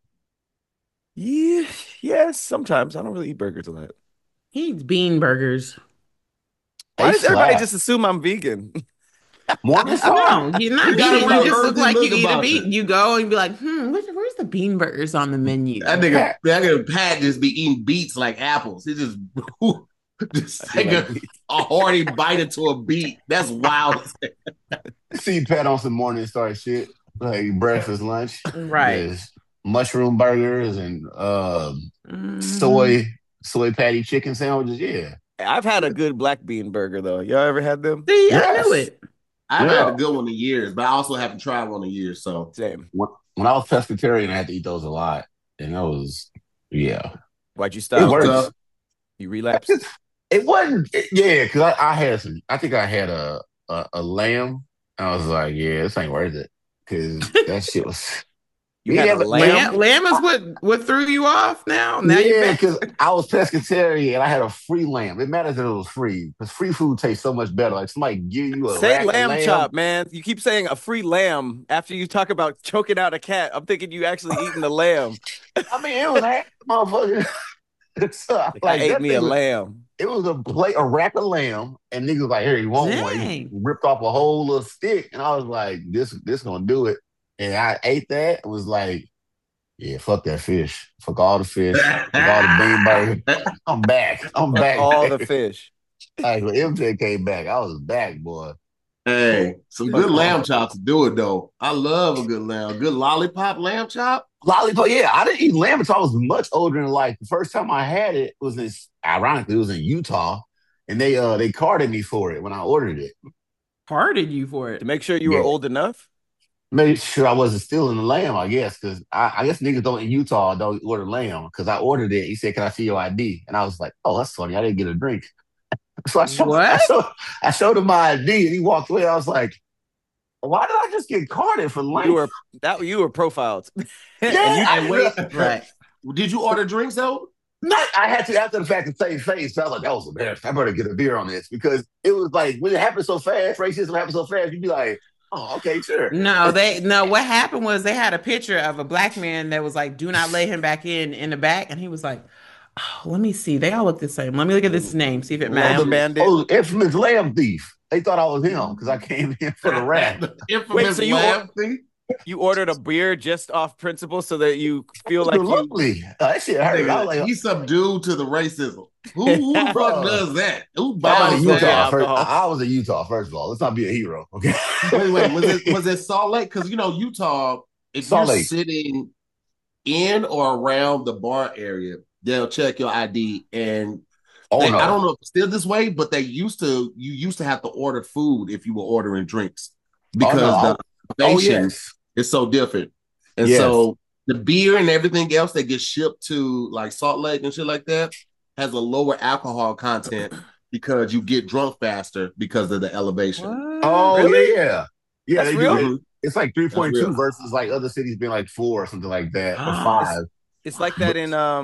Yeah. Yes. Sometimes I don't really eat burgers a lot. He eats bean burgers. Why They does everybody slap. just assume I'm vegan? Morning star? No, you're not You got a vegan. real You just look earthy like look you eat a about bean. you. You go and be like, where's the bean burgers on the menu? That nigga Pat just be eating beets like apples. He just take a hearty bite into a beet. That's wild. See Pat on some morning star shit, like breakfast, lunch. Right. There's mushroom burgers and Mhm. soy patty chicken sandwiches. Yeah. I've had a good black bean burger though. Y'all ever had them? See, I Yes. knew it. I've Yeah. had a good one in years, but I also haven't tried one in years. So Same. When I was pescatarian, I had to eat those a lot, and that was Why'd you It stop? works. tough. You relapsed? It wasn't, yeah, because I had some. I think I had a lamb. I was like, yeah, this ain't worth it because that shit was You had a lamb? Lamb is what threw you off now? Now you're Yeah, back. because I was pescatarian and I had a free lamb. It matters that it was free because free food tastes so much better. Like somebody give you a Say rack of lamb chop, man. You keep saying a free lamb after you talk about choking out a cat. I'm thinking you actually eating the lamb. I mean, it was half, motherfucker. So, I like ate that me thing a was, lamb. it was a rack of lamb, and niggas was like, here, you want one? He Dang. ripped off a whole little stick, and I was like, this gonna do it. And I ate that. It was like, yeah, fuck that fish. Fuck all the fish. Fuck all the bean burger. I'm back. I'm back. All the fish. Like when MJ came back, I was back, boy. Hey, some good lamb chops do it though. I love a good lamb, good lollipop lamb chop. Lollipop, yeah. I didn't eat lamb until I was much older in life. The first time I had it was ironically, it was in Utah, and they carded me for it when I ordered it. Carded you for it. To make sure you were Yeah. old enough? Made sure I wasn't stealing the lamb, I guess, because I guess niggas don't in Utah don't order lamb because I ordered it. He said, "Can I see your ID?" And I was like, "Oh, that's funny. I didn't get a drink." So What? I showed him my ID, and he walked away. I was like, "Why did I just get carded for lamb?" You were profiled. Yeah, And wait, Right. did you order drinks though? Not, I had to after the fact to save face. So I was like, that was embarrassing. I better get a beer on this because it was like when it happened so fast, racism happened so fast, you'd be like, oh, okay, sure. No, what happened was they had a picture of a black man that was like, do not lay him back in the back. And he was like, oh, let me see. They all look the same. Let me look at this name, see if it Rubber matches. bandit. Oh, infamous lamb thief. They thought I was him because I came in for the rap. Infamous so you lamb thing. You ordered a beer just off principle so that you feel like you. Lovely. That shit hurt. I was like, He's subdued to the racism. Who the fuck does that? Who I was buys in Utah Utah. that? First, alcohol. I was in Utah, first of all. Let's not be a hero, okay? Wait, was it Salt Lake? Because you know Utah, if Salt you're Lake. sitting in or around the bar area, they'll check your ID. And Oh, no. I don't know if it's still this way, but you used to have to order food if you were ordering drinks because no. the Oh, nation yes. is so different. And Yes. so the beer and everything else that gets shipped to like Salt Lake and shit like that has a lower alcohol content because you get drunk faster because of the elevation. Oh, Really? yeah. Yeah, That's they real? do it. It's like That's 3.2 real. versus like other cities being like 4 or something like that, or 5. It's like that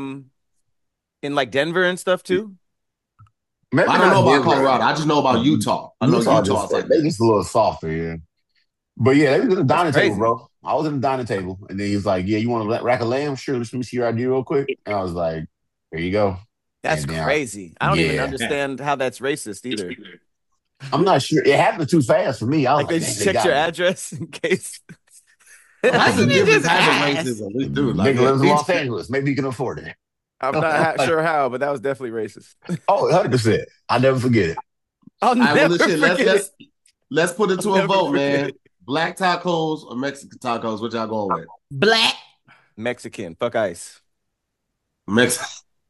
in like Denver and stuff too. Maybe I don't not know about Denver. Colorado. I just know about Utah. I know Utah Utah's just, like they that. just a little softer, yeah. But yeah, they was in the dining crazy. table, bro. I was in the dining table, and then he was like, "Yeah, you want a rack of lamb? Sure, let me see your ID real quick." And I was like, "There you go." That's And then crazy. I don't even Yeah. understand how that's racist either. I'm not sure. It happened too fast for me. I was Like they like, just "Dang, checked got your me." address in case. That's Why a didn't you different just type ask? of racism. We do like Nigga lives in that. Los Angeles. Maybe he can afford it. I'm not sure how, but that was definitely racist. Oh, 100%. I'll never forget it. I'll All right, well, never listen, forget it. let's put it to I'll a never vote, forget man. it. Black tacos or Mexican tacos? What y'all going with? Black. Mexican, fuck ice. Mexican.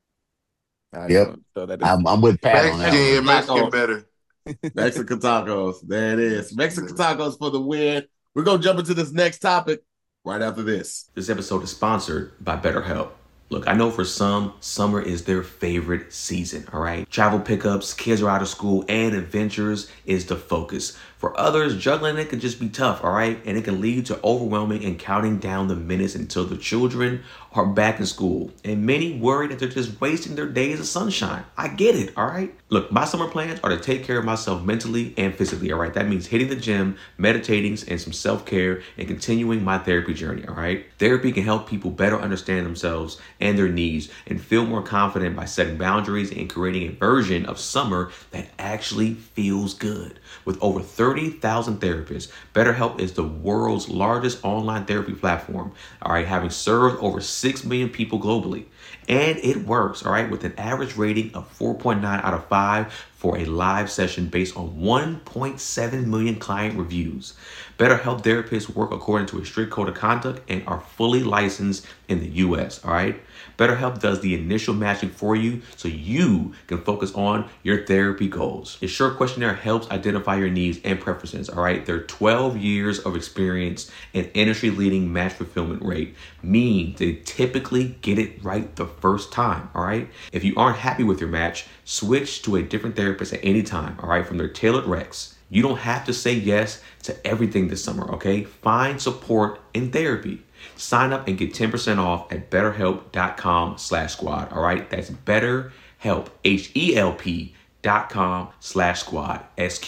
I Yep. don't throw that in. I'm with Pat on that. Mexican, one. Mexican better. Mexican tacos. There it is. Mexican tacos for the win. We're gonna jump into this next topic right after this. This episode is sponsored by BetterHelp. Look, I know for some, summer is their favorite season, all right? Travel pickups, kids are out of school, and adventures is the focus. For others, juggling it can just be tough, all right? And it can lead to overwhelming and counting down the minutes until the children are back in school. And many worry that they're just wasting their days of sunshine. I get it, all right? Look, my summer plans are to take care of myself mentally and physically, all right? That means hitting the gym, meditating, and some self-care, and continuing my therapy journey, all right? Therapy can help people better understand themselves and their needs and feel more confident by setting boundaries and creating a version of summer that actually feels good. With over 30,000 therapists, BetterHelp is the world's largest online therapy platform, all right, having served over 6 million people globally. And it works, all right, with an average rating of 4.9 out of 5 for a live session based on 1.7 million client reviews. BetterHelp therapists work according to a strict code of conduct and are fully licensed in the US, all right? BetterHelp does the initial matching for you so you can focus on your therapy goals. Your short questionnaire helps identify your needs and preferences, all right? Their 12 years of experience and industry-leading match fulfillment rate mean they typically get it right the first time, all right? If you aren't happy with your match, switch to a different therapist at any time, all right, from their tailored recs. You don't have to say yes to everything this summer, okay? Find support in therapy. Sign up and get 10% off at betterhelp.com/squad, all right? That's BetterHelp, HELP.com/squad,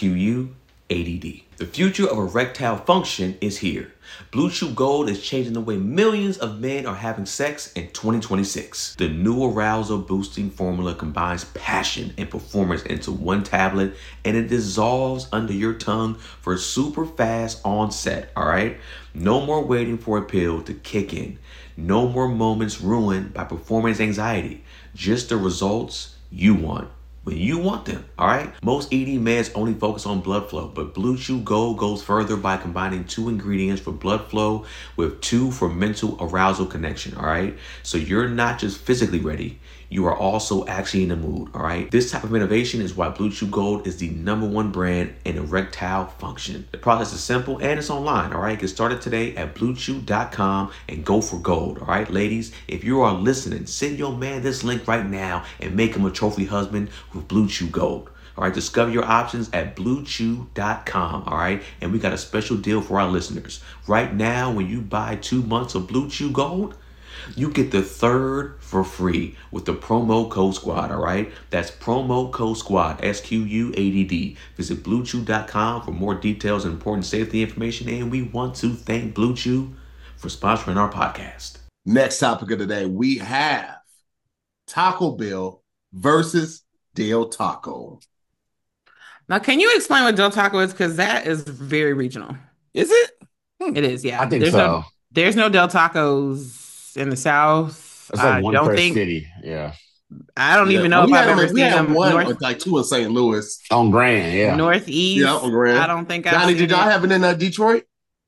SQUADD. The future of erectile function is here. Blue Chew Gold is changing the way millions of men are having sex in 2026. The new arousal boosting formula combines passion and performance into one tablet, and it dissolves under your tongue for super fast onset, all right? No more waiting for a pill to kick in. No more moments ruined by performance anxiety. Just the results you want when you want them, all right? Most ED meds only focus on blood flow, but Blue Chew Gold goes further by combining 2 ingredients for blood flow with 2 for mental arousal connection, all right? So you're not just physically ready, you are also actually in the mood, all right? This type of innovation is why Blue Chew Gold is the #1 brand in erectile function. The process is simple and it's online, all right? Get started today at bluechew.com and go for gold, all right? Ladies, if you are listening, send your man this link right now and make him a trophy husband with Blue Chew Gold. All right, discover your options at bluechew.com. All right, and we got a special deal for our listeners. Right now, when you buy 2 months of Blue Chew Gold, you get the 3rd for free with the promo code SQUAD, all right? That's promo code SQUAD, SQUADD. Visit bluechew.com for more details and important safety information. And we want to thank Blue Chew for sponsoring our podcast. Next topic of the day, we have Taco Bell versus Del Taco. Now, can you explain what Del Taco is? Because that is very regional. Is it? It is, yeah. I think so. There's no Del Tacos in the South. It's like I one don't per think. city. Yeah. I don't even know if I've ever seen them one, like 2 in St. Louis. On Grand, yeah. Northeast. Yeah, on Grand. I don't think I've Johnny, seen did y'all it. have it in Detroit?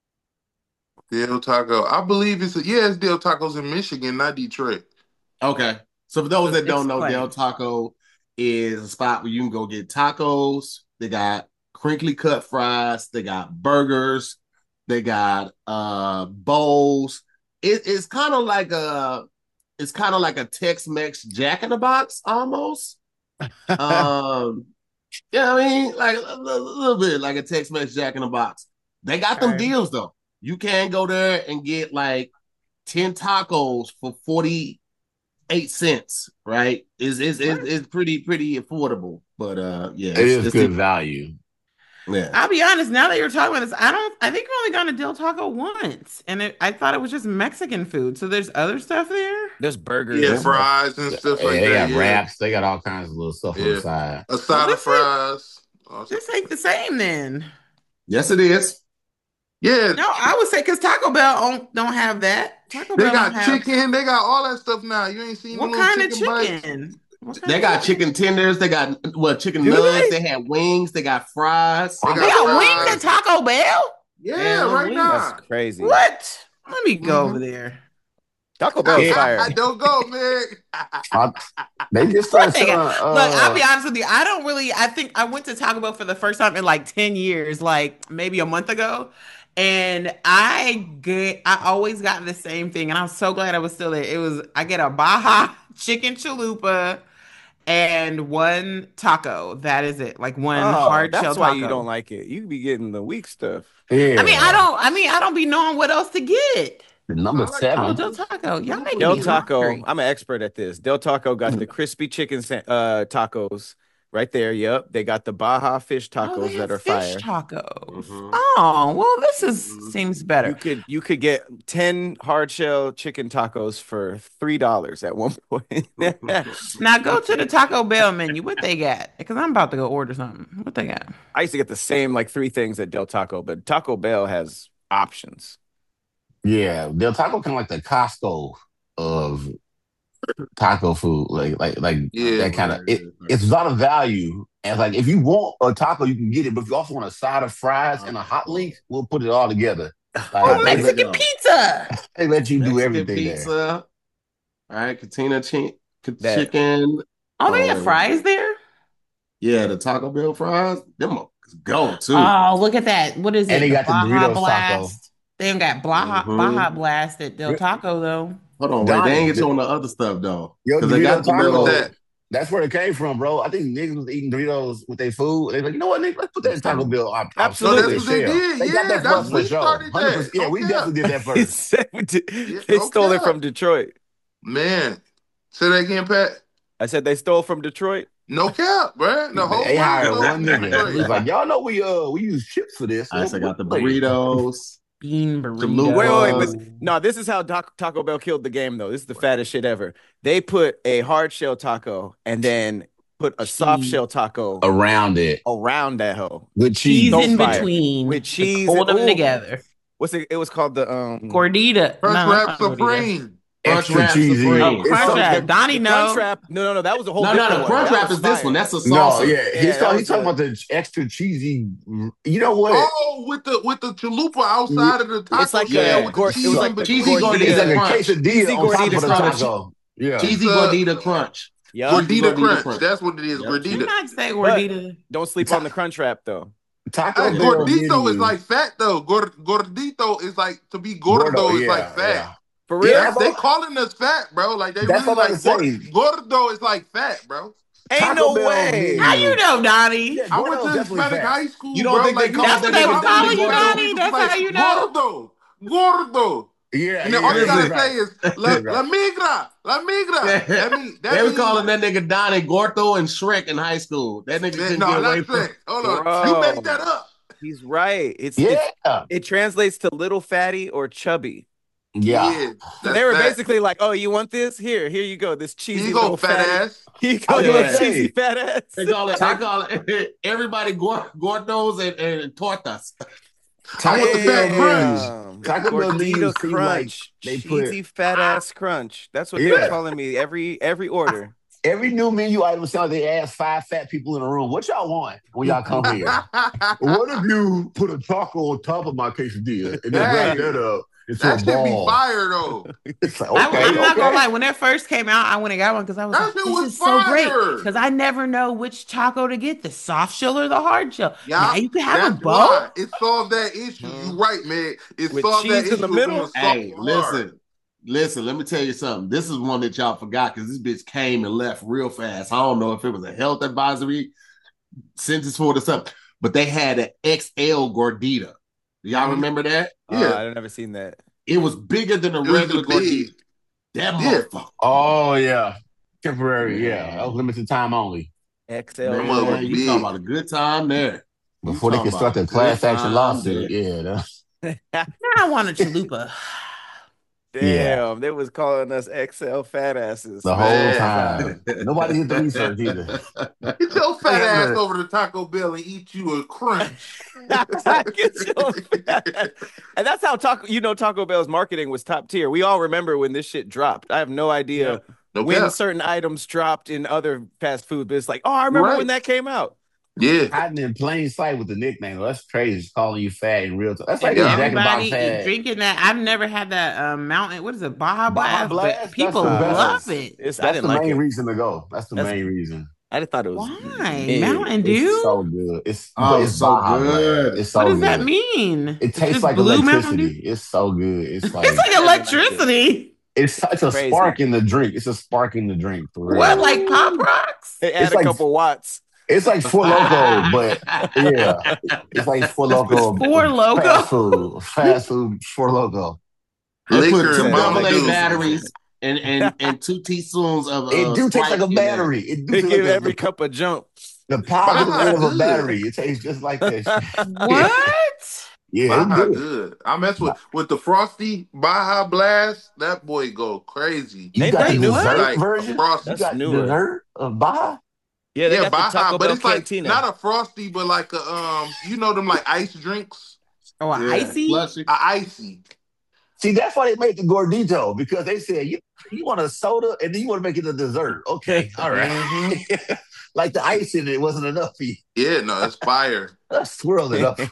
Del Taco. I believe it's Del Tacos in Michigan, not Detroit. Okay. So for those that don't know, Explain. Del Taco is a spot where you can go get tacos. They got crinkly cut fries. They got burgers. They got bowls. It's kind of like a Tex-Mex Jack in the Box almost. Yeah, I mean, like a little bit like a Tex-Mex Jack in the Box. They got them Okay. deals though. You can go there and get like 10 tacos for 48 cents, right? It's pretty affordable. But yeah, It is good value. Yeah. I'll be honest, now that you're talking about this, I think we've only gone to Del Taco once. And I thought it was just Mexican food. So there's other stuff there? There's burgers. Yeah, and fries and stuff like They that. got wraps. They got all kinds of little stuff on Yeah. the side. A side of fries. This ain't the same then. Yes, it is. Yeah, No, I would say because Taco Bell don't have that. Taco they Bell got don't have chicken. They got all that stuff now. You ain't seen what the little kind of bites? chicken? What kind They of got chicken tenders. They got chicken Do nuggets. they? They had wings. They got fries. They They got fries. wings at Taco Bell? Yeah, Yeah, right wings. now. That's crazy. What? Let me go Mhm. over there. Taco Bell's Yeah. fire. Don't go, man. They just What started they selling. got? Look, I'll be honest with you. I think I went to Taco Bell for the first time in like 10 years, like maybe a month ago. And I always got the same thing. And I'm so glad I was still there. I get a Baja chicken chalupa and one taco. That is it. Like one hard shell that's taco. why you don't like it. You be getting the weak stuff. Yeah. I don't be knowing what else to get. Number I like Oh, 7. Del Taco. Y'all making Del me Taco, hungry. I'm an expert at this. Del Taco got the crispy chicken tacos right there. Yep. They got the Baja fish Oh, tacos they that have are fish fire. tacos. Mhm. Oh, well, this seems better. You could get 10 hard shell chicken tacos for $3 at one point. Now go to the Taco Bell menu. What they got? Because I'm about to go order something. What they got? I used to get the same like 3 things at Del Taco, but Taco Bell has options. Yeah. Del Taco kind of like the Costco of taco food. Like Yeah, that kind of it's a lot of value. And like if you want a taco, you can get it. But if you also want a side of fries and a hot link, we'll put it all together. Oh, Like, Mexican pizza. they let you do Mexican everything there. pizza. All right, Katina That- chicken. Oh, they have fries there? Yeah, the Taco Bell fries. Them motherfuckers go too. Oh, look at that. What is it? And they got the Baja Doritos taco. Blast. They ain't got Baja Mhm. Blast at Del Taco though. Hold on, wait. Donnie, They ain't get you on the other stuff though. Yo, Because they got the Dorito little. What's that? That's where it came from, bro. I think niggas was eating Doritos with their food. They like, you know what, nigga, let's put that in Taco Bell. Mm-hmm. No, Absolutely. that's what they did. They got Yeah, that that's first for we sure. started 100%. that. Yeah, No we cap. definitely did that He first. said Yeah, they no stole it cap. from Detroit. Man, say that again, Pat. I said they stole from Detroit. No cap, bro. The whole They world hired stole one from nigga. Detroit. He's like, y'all know we use chips for this. I got the Like, burritos. Bean Chalupa. burrito. Wait, no, this is how Taco Bell killed the game, though. This is the fattest shit ever. They put a hard shell taco and then put a soft Cheese. shell taco around it around that hoe with Cheese cheese. So in fire. between. With To cheese hold and- them ooh. together. What's it? It was called the Gordita. Crunch No, Wrap not Gordita. Supreme. Extra Wrap cheesy. Supreme. Oh, It's Crunch so- Wrap. Donnie the Crunch no. Wrap. No, that was a whole No, different the one. Crunch That Wrap was is this fire. one. That's a No, salsa. yeah, Yeah, he's that was talking good. about the extra cheesy. You know what? Oh, with the chalupa outside of the taco It's like shell a with gor- the it cheese was in like the between. Cheesy gordita. It's like a Crunch. quesadilla Cheesy on top gordita of the crunch. taco. Yeah. Cheesy It's, gordita crunch. Yup. Gordita Gordita crunch. crunch. That's what it is. Yep. You Gordita. not say Gordita. Don't sleep on the Crunch Wrap though. Taco Hey, Bell gordito is menu. like fat though. Gordito is like to be Gordo, gordo is yeah, like fat. yeah. For real? Yeah, They calling us fat, bro. Like they That's really what I'm like saying. gordo is like fat, bro. Ain't Taco no Bell way. menu. How you know, Donnie? Yeah, I went Gordo's to definitely Hispanic fat. high school. You don't bro. think they like, call That's that what they nigga was Donnie calling you, Gordo? Donnie. That's how you know. Gordo. Yeah, And then all you gotta right. say is la migra. That They was means- calling that nigga Donnie Gordo and Shrek in high school. That nigga couldn't No, get away that's from it. Hold on. Bro. You made that up. He's right. Yeah, It translates to little fatty or chubby. yeah. So they were basically like, "Oh, you want this? Here you go. This Here cheesy you go, little fat fatty. ass. Here you go, I was little gonna say. cheesy fat ass." They call it everybody Gordos and tortas. I want the fat Bell Taco Bell Gordita menus seem like crunch, they put- cheesy fat ass crunch. That's what Yeah. they're calling me every order. Every new menu item sounds like they ask 5 fat people in the room. What y'all want when y'all come here? What if you put a taco on top of my quesadilla and then wrap that up into That a should be ball? fire though. It's like, I'm okay, not gonna okay. lie. When that first came out, I went and got one because I was That like, shit "This was is so great." fire. Because I never know which taco to get, the soft shell or the hard shell. Yeah, Now you can have a that's both. why. It solved that issue. You right, man. It With solved that cheese in issue. the middle? Of being Hey, soft or hard. listen, let me tell you something. This is one that y'all forgot because this bitch came and left real fast. I don't know if it was a health advisory sentence for it or something, but they had an XL Gordita. Do y'all remember that? Yeah. I've never seen that. It was bigger than a was regular the big. Gordita. That Yeah. motherfucker. Oh, yeah. Temporary, yeah. That was limited time only. XL. Them mother- Man, you big. talking about a good time there. Before they talking could start the about class good action time lawsuit. there. Yeah. that's- Now I want a chalupa. Damn, they was calling us XL fat asses. The whole Man. time. Nobody did the research either. Get your fat Yeah, ass man. over to Taco Bell and eat you a crunch. Get your fat- And that's how Taco Bell's marketing was top tier. We all remember when this shit dropped. I have no idea No when cap. certain items dropped in other fast food, but it's like, oh, I remember Right. when that came out. Yeah. Hiding in plain sight with the nickname. That's crazy. Just calling you fat in real time. That's like And a Jack in the Box everybody fad. drinking that. I've never had that mountain. What is it? Baja Baja Blast. Blast? But people That's the best. love it. I That's didn't the like main it. reason to go. That's the That's- main reason. I just thought it was Why? mid. Mountain Dew? It's so good. It's Oh, so Baja good. Blast. It's so What does good. that mean? It It's tastes just like blue Mountain electricity. Dew? It's so good. It's like It's like electricity. it's such a Crazy. spark in the drink. It's a spark in the drink for real. What, like Pop Rocks? They add It's a like- couple watts. It's like Four Loco, but yeah, it's like Four Loco. Four Loko? Fast food Four Loco. They Liquor put two and Mountain double A Dew. batteries and 2 teaspoons of It do taste Sprite like a in there. battery. It do They taste give like every cup a jump. the positive end of a Good. battery. It tastes just like this. What? Yeah, it's Baja good. good. I mess with the Frosty Baja Blast. That boy go crazy. You They got the bring new dessert like version. Frosty. You That's got newer. dessert of Baja. Yeah, they Yeah, got the Taco Baja, but Bell it's like Cantina. not a Frosty, but like a you know them like ice drinks, Oh, Yeah. icy? Slushy. a icy. See, that's why they made the gordito because they said you want a soda and then you want to make it a dessert. Okay, all right. Mm-hmm. Like the ice in it wasn't enough for you. Yeah, no, it's fire. Let's swirl it up.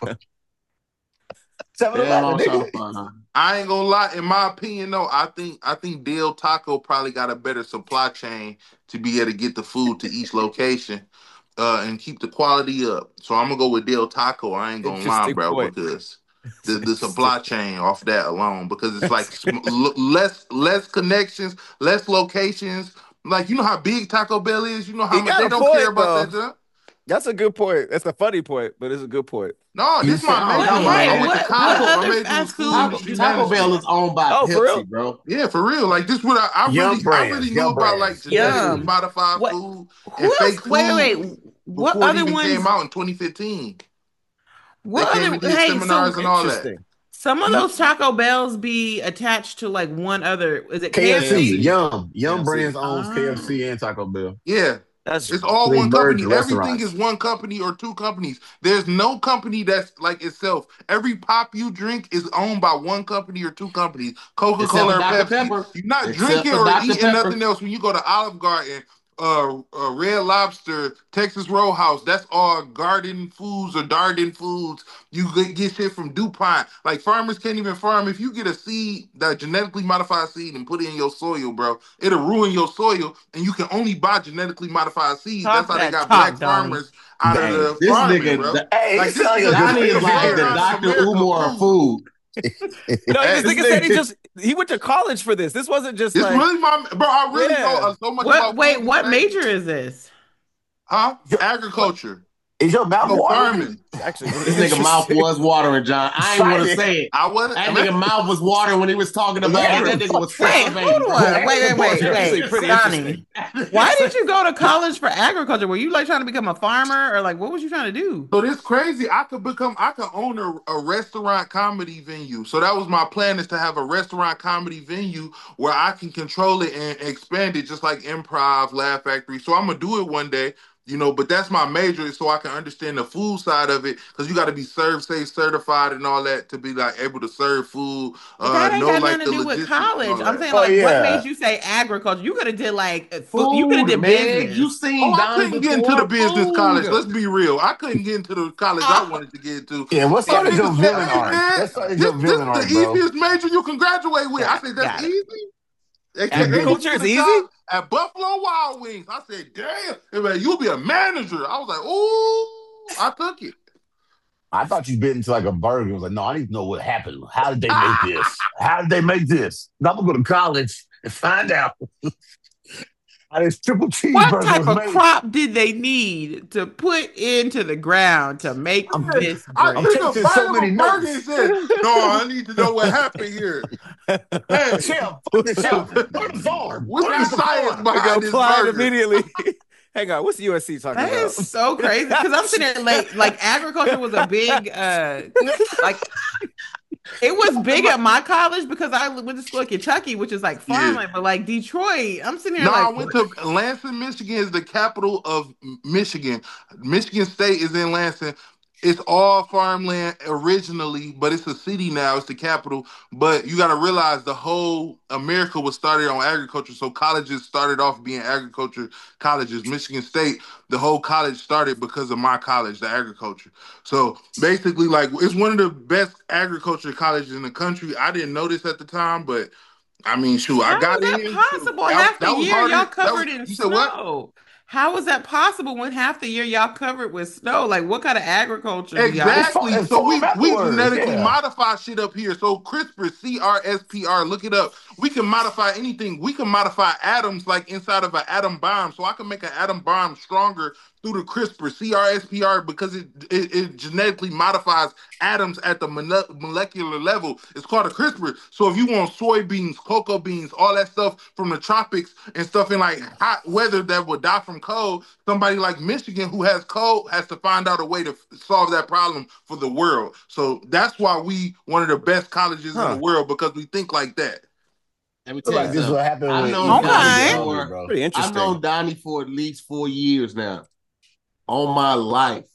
7-Eleven, Yeah, I'm nigga. so fun. I ain't gonna lie. In my opinion, though, I think Del Taco probably got a better supply chain to be able to get the food to each location, and keep the quality up. So I'm gonna go with Del Taco. I ain't gonna lie, Interesting bro, point. because the supply chain off that alone, because it's like less connections, less locations, Like, you know how big Taco Bell is? You know how He much got they a don't care point, about though. that junk? That's a good point. That's a funny point, but it's a good point. No, You this said, my major. oh, I Wait, went to what college. My other major was fast food food? industry Taco Bell management. is owned by Oh, for real? Pepsi, bro. Yeah, for real. Like, this what I Young brands, really knew young about, like, brands. genetically Yum. modified What? food Who and fake else? Wait. food What before it other even ones? came out in 2015. They What came and other? did Hey, seminars so and all that. Interesting. some of those Taco Bells be attached to like one other. Is it KFC, KFC? Young KFC. Brands owns Ah. KFC and Taco Bell. Yeah. That's It's all They one merged company. the Everything restaurants. is one company or two companies. There's no company that's like itself. Every pop you drink is owned by one company or two companies. Except Coca-Cola for or Dr. Pepsi. Pepper. You're not Except drinking for or Dr. eating Pepper. nothing else when you go to Olive Garden, Red Lobster, Texas Roadhouse. That's all Garden Foods or Darden Foods. You get shit from DuPont. Like, farmers can't even farm. If you get a seed, that genetically modified seed, and put it in your soil, bro, it'll ruin your soil, and you can only buy genetically modified seeds. That's Talk how they that got talk, black Donnie. farmers out of Dang. the This farming, nigga, bro. Hey, Like, you this sound is like a a Donnie good is great like the paradigm of Dr. America Umar of food. food. No, this This nigga said nigga- he went to college for this. This wasn't just It's like really my bro. I really know Yeah. so much What? about Wait, food. what man. major is this? Huh? Yo, Agriculture. Is your mouth So watering? farming. actually really This nigga mouth interesting. was watering, John. I ain't want to Excited. say it. I wasn't. That nigga mouth was watering when he was talking about it. That nigga was Wait, salivating, hold bro. on. Wait. Actually pretty Donnie, why did you go to college for agriculture? Were you like trying to become a farmer, or like what was you trying to do? So this crazy. I could own a restaurant comedy venue. So that was my plan, is to have a restaurant comedy venue where I can control it and expand it, just like Improv, Laugh Factory. So I'm gonna do it one day. But that's my major, so I can understand the food side of it, because you got to be serve safe certified and all that to be like able to serve food. But that ain't Know got like nothing to the do with logistics and college. all I'm that. saying, Oh, like, what yeah. made you say agriculture? You could have did like Food, you could have did man. business. You seen Oh, I Donnie couldn't get into the before? business Food. college. Let's be real. I couldn't get into the college I wanted to get into. Yeah, what Some started your niggas said, villain "Hey arc? man, What started this your villain is arc, the bro? easiest major you can graduate with." I said, Got "That's it. easy." They Agriculture gave is me a easy? job at Buffalo Wild Wings. I said, "Damn, they were like, you'll be a manager." I was like, "Ooh," I took it. I thought you bit into like a burger. I was like, no, I need to know what happened. How did they make this? How did they make this? Now I'm gonna go to college and find out how this triple What cheeseburger type was of made. crop did they need to put into the ground to make this I bread? took a tasting bite so of many a burger notes. and said, "No, I need to know what happened here." Hey, Chef, fuck the chef. Go to the farm. what's Go the to the science farm. I go behind this applied burger? immediately. Hang on, what's USC talking That about? is so crazy, because I'm sitting there like agriculture was a big like it was big at my college because I went to school at Kentucky, which is like farmland, but like Detroit, I'm sitting here No, I like went to Lansing, Michigan is the capital of Michigan. Michigan State is in Lansing. It's all farmland originally, but it's a city now. It's the capital. But you got to realize the whole America was started on agriculture. So colleges started off being agriculture colleges. Michigan State, the whole college started because of my college, the agriculture. So basically, like, it's one of the best agriculture colleges in the country. I didn't know this at the time, but I mean, shoot, I how got is that in. possible? That, Half the that was year harder. y'all That was, covered in you said what? snow. How is that possible when half the year y'all covered with snow? Like, what kind of agriculture do y'all? Exactly. It's So we farm afterwards, genetically yeah. modify shit up here. So CRISPR, CRSPR, look it up. We can modify anything. We can modify atoms like inside of an atom bomb. So I can make an atom bomb stronger through the CRISPR, CRSPR, because it genetically modifies atoms at the molecular level. It's called a CRISPR. So if you want soybeans, cocoa beans, all that stuff from the tropics and stuff in like hot weather that would die from cold, somebody like Michigan who has cold has to find out a way to solve that problem for the world. So that's why we one of the best colleges in the world, because we think like that. Let me Feel tell like you this is what something. happened I've with known Okay. Donnie bro. for Pretty I've interesting. known Donnie for at least 4 years now. All my life,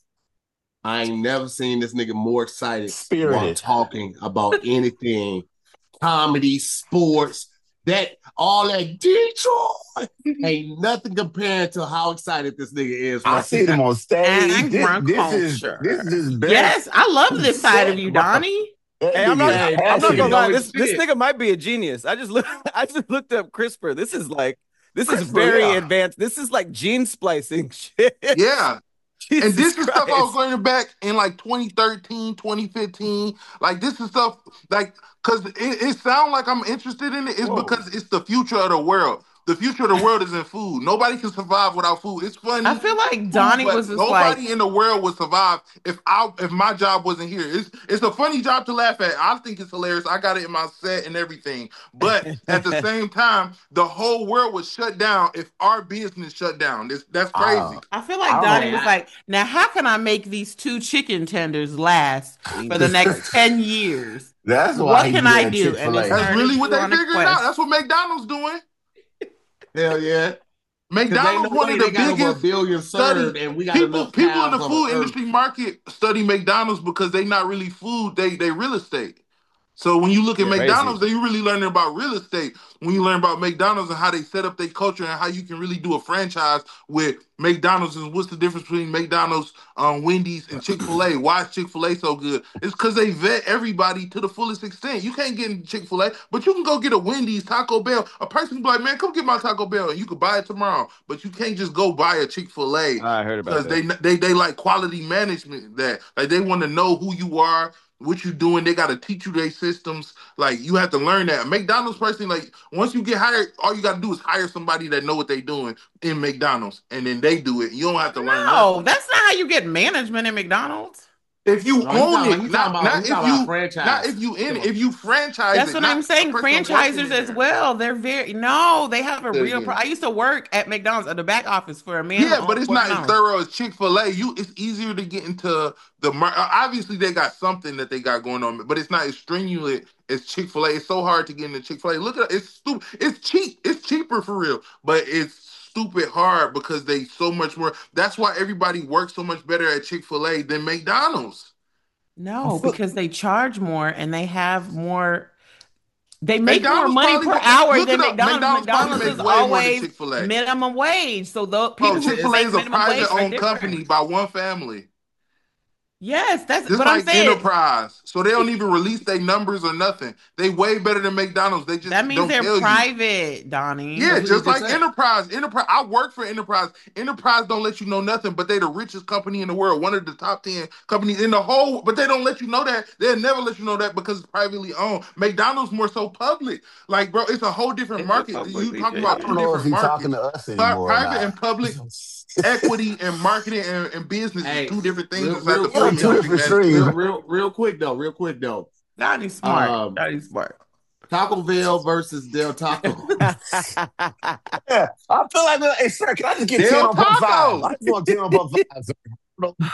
I ain't never seen this nigga more excited while Spirited. talking about anything, comedy, sports, that all that Detroit. Ain't nothing compared to how excited this nigga is. I right see them now. on stage. This is Agriculture. his best. Yes, I love this side of set, you, bro. Donnie. That Hey, I'm nigga not. is Hey, I'm not passionate. gonna lie. know This his shit. nigga might be a genius. I just looked up CRISPR. This is CRISPR, very yeah. advanced. This is like gene splicing shit. Yeah. And Jesus this is stuff I was Christ. learning back in like 2013, 2015. Like, this is stuff like, because it sounds like I'm interested in it. It's Whoa. because it's the future of the world. The future of the world is in food. Nobody can survive without food. It's funny. I feel like Donnie but was just nobody like, in the world would survive if my job wasn't here. It's a funny job to laugh at. I think it's hilarious. I got it in my set and everything. But at the same time, the whole world was shut down if our business shut down. That's crazy. I feel like I Donnie don't- was like, now how can I make these 2 chicken tenders last for the next 10 years? That's why What he can did I that do? Chick-fil-A. And it's That's started really what you they on a figured quest. out. That's what McDonald's doing. Hell yeah. McDonald's one of the they got over biggest a billion served, and we got people enough in the cows on food Earth. industry market study McDonald's because they not really food, they real estate. So when you look at Yeah, McDonald's, then you really learning about real estate. When you learn about McDonald's and how they set up their culture and how you can really do a franchise with McDonald's and what's the difference between McDonald's, Wendy's, and Chick-fil-A. Why is Chick-fil-A so good? It's because they vet everybody to the fullest extent. You can't get in Chick-fil-A, but you can go get a Wendy's, Taco Bell. A person can be like, man, come get my Taco Bell, and you can buy it tomorrow. But you can't just go buy a Chick-fil-A I heard about because that. they like quality management. That like they want to know who you are, what you doing. They got to teach you their systems. Like you have to learn that. McDonald's personally, like once you get hired, all you got to do is hire somebody that know what they doing in McDonald's, and then they do it. You don't have to learn No, nothing. that's not how you get management in McDonald's. If you No, he's own talking it, about- he's not talking about- if he's talking you about franchise. not if you in it. If you franchise That's it, what not I'm a saying. person working Franchisers in as there. well. They're they have a Say real. again. I used to work at McDonald's at the back office for a man. Yeah, who but owned it's not as McDonald's. thorough as Chick-fil-A. It's easier to get into the obviously they got something that they got going on, but it's not as strenuous as Chick-fil-A. It's so hard to get into Chick-fil-A. Look at it, it's stupid. It's cheap. It's cheaper for real, but it's stupid hard because they so much more. That's why everybody works so much better at Chick-fil-A than McDonald's. No, because they charge more and they have more. They make more McDonald's money probably per look hour it than up. McDonald's. McDonald's probably McDonald's make is way more than always Chick-fil-A. minimum wage. So the Bro, people who Chick-fil-A make is a minimum wage are private-owned different. company by one family. Yes, that's. Just But I'm like saying Enterprise. So they don't even release their numbers or nothing. They way better than McDonald's. They just that means don't they're tell you. private, Donnie. Yeah, That's what just he like just said. Enterprise. I work for Enterprise. Enterprise don't let you know nothing, but they the richest company in the world, one of the top 10 companies in the whole. But they don't let you know that. They'll never let you know that because it's privately owned. McDonald's more so public. Like, bro, it's a whole different It's a market. You publicly talking traded. about I two don't know if different he's talking markets. to us anymore. or Private not. and public equity and marketing and business Hey, is two different things real- inside real the quick, food two industry, different man. streams. Real quick though. Donnie's smart. Um, Donnie's smart. Taco Bell versus Del Taco. Yeah, I feel like, hey, sir, can I just get Del 10 on pump Taco. 5? I just want 10 on pump 5, sir.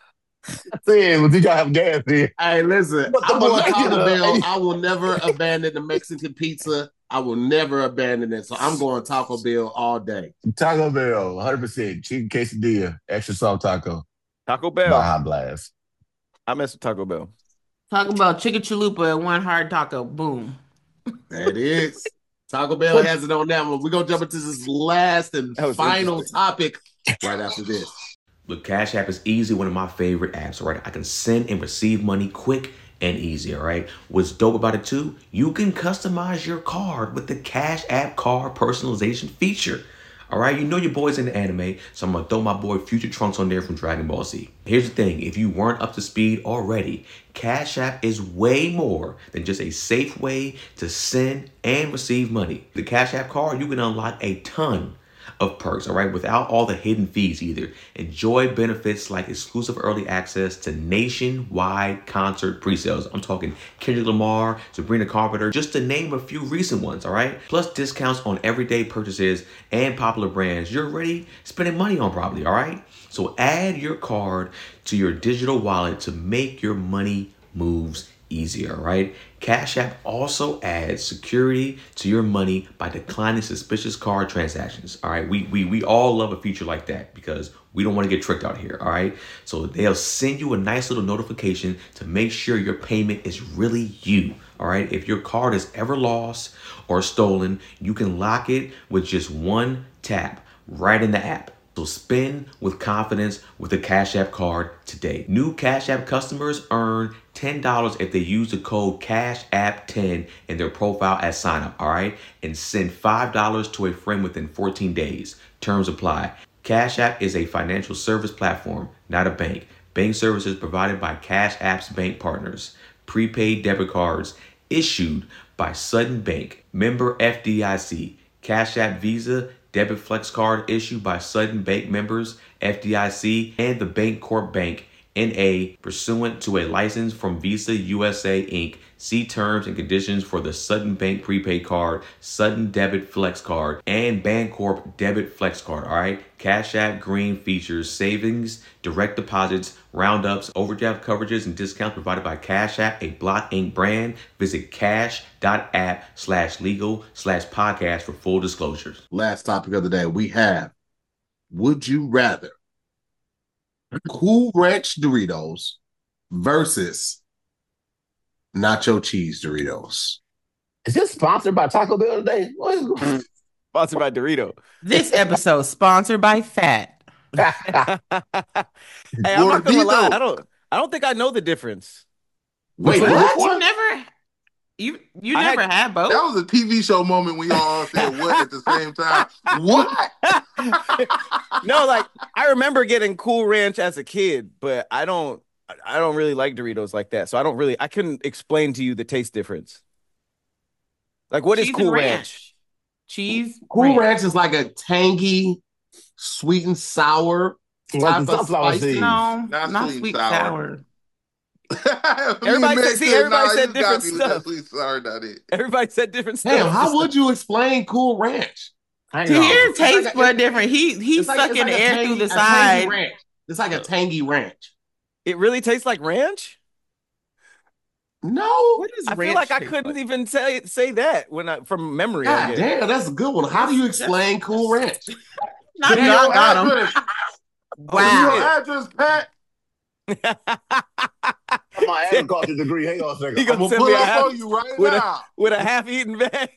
Saying, well, did y'all have gas here? Hey, listen, But I'm going the- Taco Bell. I will never abandon the Mexican pizza. I will never abandon it. So I'm going Taco Bell all day. Taco Bell, 100%. Chicken quesadilla, extra soft taco. Taco By Bell. hot blast. I mess with Taco Bell. Talk about chicken chalupa and one hard taco. Boom. That is. Taco Bell has it on that one. We're going to jump into this last and That was final interesting. topic right after this. Look, Cash App is easy, one of my favorite apps, all right? I can send and receive money quick and easy, all right? What's dope about it too, you can customize your card with the Cash App card personalization feature. All right, you know your boy's into anime, so I'm gonna throw my boy Future Trunks on there from Dragon Ball Z. Here's the thing, if you weren't up to speed already, Cash App is way more than just a safe way to send and receive money. The Cash App card, you can unlock a ton of perks, all right, without all the hidden fees either. Enjoy benefits like exclusive early access to nationwide concert pre-sales. I'm talking Kendrick Lamar, Sabrina Carpenter, just to name a few recent ones, all right? Plus discounts on everyday purchases and popular brands you're already spending money on probably, all right? So add your card to your digital wallet to make your money moves easier, right? Cash App also adds security to your money by declining suspicious card transactions. All right, we all love a feature like that because we don't want to get tricked out here. All right, so they'll send you a nice little notification to make sure your payment is really you. All right, if your card is ever lost or stolen, you can lock it with just one tap right in the app. So spend with confidence with the Cash App card today. New Cash App customers earn $10 if they use the code CASHAPP10 in their profile at sign up, all right? And send $5 to a friend within 14 days. Terms apply. Cash App is a financial service platform, not a bank. Bank services provided by Cash App's bank partners. Prepaid debit cards issued by Sudden Bank. Member FDIC. Cash App Visa debit flex card issued by Sudden Bank members, FDIC, and the Bancorp Bank, N.A., pursuant to a license from Visa USA Inc. See terms and conditions for the Sudden Bank prepaid card, Sudden Debit Flex card, and Bancorp Debit Flex card. All right. Cash App Green features savings, direct deposits, roundups, overdraft coverages, and discounts provided by Cash App, a Block Inc. brand. Visit cash.app/legal/podcast for full disclosures. Last topic of the day, we have, would you rather Cool Ranch Doritos versus Nacho Cheese Doritos? Is this sponsored by Taco Bell today? What is going on? Sponsored by Dorito. This episode sponsored by Fat. Hey, I'm not gonna lie. I don't think I know the difference. Wait, what? You never had both? That was a TV show moment when y'all said what at the same time. What? No, like I remember getting Cool Ranch as a kid, but I don't really like Doritos like that. So I couldn't explain to you the taste difference. Like what is Cheese Cool and Ranch? Cheese. Cool Ranch is like a tangy, sweet and sour Like type the of sunflower spicy. seeds. No, Not not sweet sweet and sour. Everybody said different stuff. Sweet sour, not it. Everybody said different stuff. Damn, how would you explain Cool Ranch? Hang To on. hear taste like a- bud different. He's It's like- sucking it's like a air tangy- through the a tangy side. ranch. It's like a tangy ranch. It really tastes like ranch? No. What is I feel ranch like I taste couldn't like? even say that from memory. I God guess. damn, that's a good one. How do you explain Cool Ranch? Not Give John your got him. address. Wow. Your address, Pat. My agriculture degree. Hang on a second. He I'm gonna gonna send pull me a up half- on you right with now. with a half-eaten bag.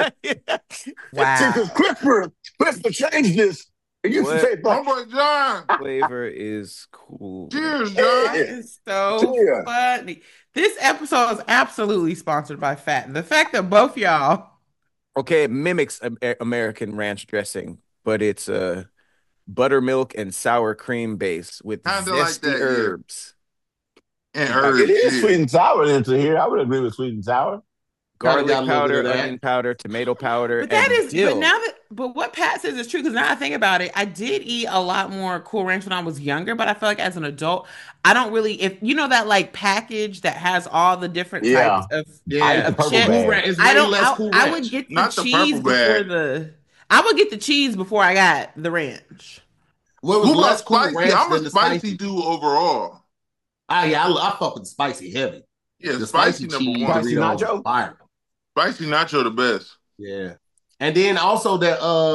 Wow. Clifford changed this. It used to What? say Homeboy John. Flavor is cool. Cheers, That John. is so Yeah. funny. This episode is absolutely sponsored by Fat. The fact that both y'all Okay, it mimics American ranch dressing, but it's a buttermilk and sour cream base with Kinda like zesty that, yeah. herbs, And herbs. It is yeah. sweet and sour into here. I would agree with sweet and sour. garlic got a little powder, bit of that. onion powder, tomato powder, But that and is, dill. but what Pat says is true because now I think about it, I did eat a lot more Cool Ranch when I was younger, but I feel like as an adult, I don't really, if you know that like package that has all the different Yeah. types of, I eat the of purple chips, bag. Cool Ranch is I way don't, less Cool I Ranch. would get the Not the cheese purple bag. I would get the cheese before I got the ranch. What was What about less Cool spicy? Ranch I'm than a the spicy dude overall. Ah, yeah, I fuck with the spicy heavy. Yeah, The spicy spicy number cheese one. Spicy Doritos nacho? is fire. Spicy nacho the best. Yeah. And then also that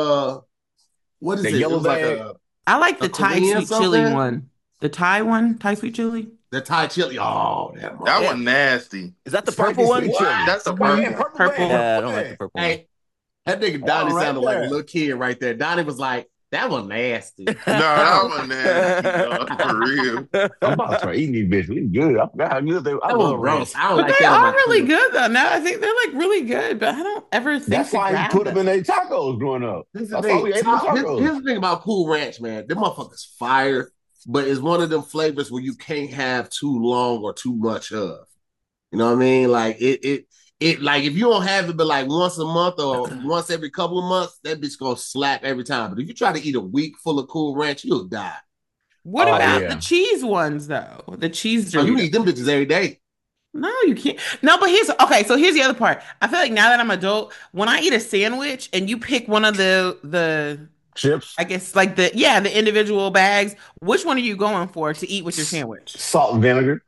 what is The it? It yellow was like bag. I like the A Thai Korean sweet chili something? one. The Thai one, Thai sweet chili. the Thai chili. Oh, that That one. one nasty. Is that the Spicy purple one? sweet chili. That's the Yeah, purple. Purple. bag. Yeah, I don't like the purple one. Hey, that nigga Donnie right sounded like a there. little kid right there. Donnie was like, that one nasty. No, that one nasty. dog, for real. I'm about to start eating these bitches. We good. I forgot how good they were. I That love one ranch. gross. I don't But like they that on are my really food. good though. Now I think they're like really good, but I don't ever think That's to why he grab put them them. in their tacos growing up. Here's the That's why we thing. ate the tacos. Here's the thing about Cool Ranch, man. Them motherfuckers fire, but it's one of them flavors where you can't have too long or too much of. You know what I mean? Like it like if you don't have it but like once a month or once every couple of months, that bitch gonna slap every time. But if you try to eat a week full of Cool Ranch, you'll die. What Oh, about yeah. the cheese ones though? The cheese So you Doritos. eat them bitches every day. No, you can't. No, but here's okay. So here's the other part. I feel like now that I'm adult, when I eat a sandwich and you pick one of the Chips, I guess like the individual bags, which one are you going for to eat with your sandwich? salt and vinegar,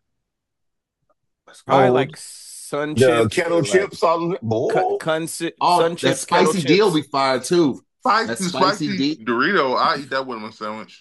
Probably Old. like sun the chips, kettle or like chips, salt and Sun Oh, that chips, kettle spicy deal chips. be fire too. Spicy, That spicy spicy deep. Dorito. I eat that with my sandwich.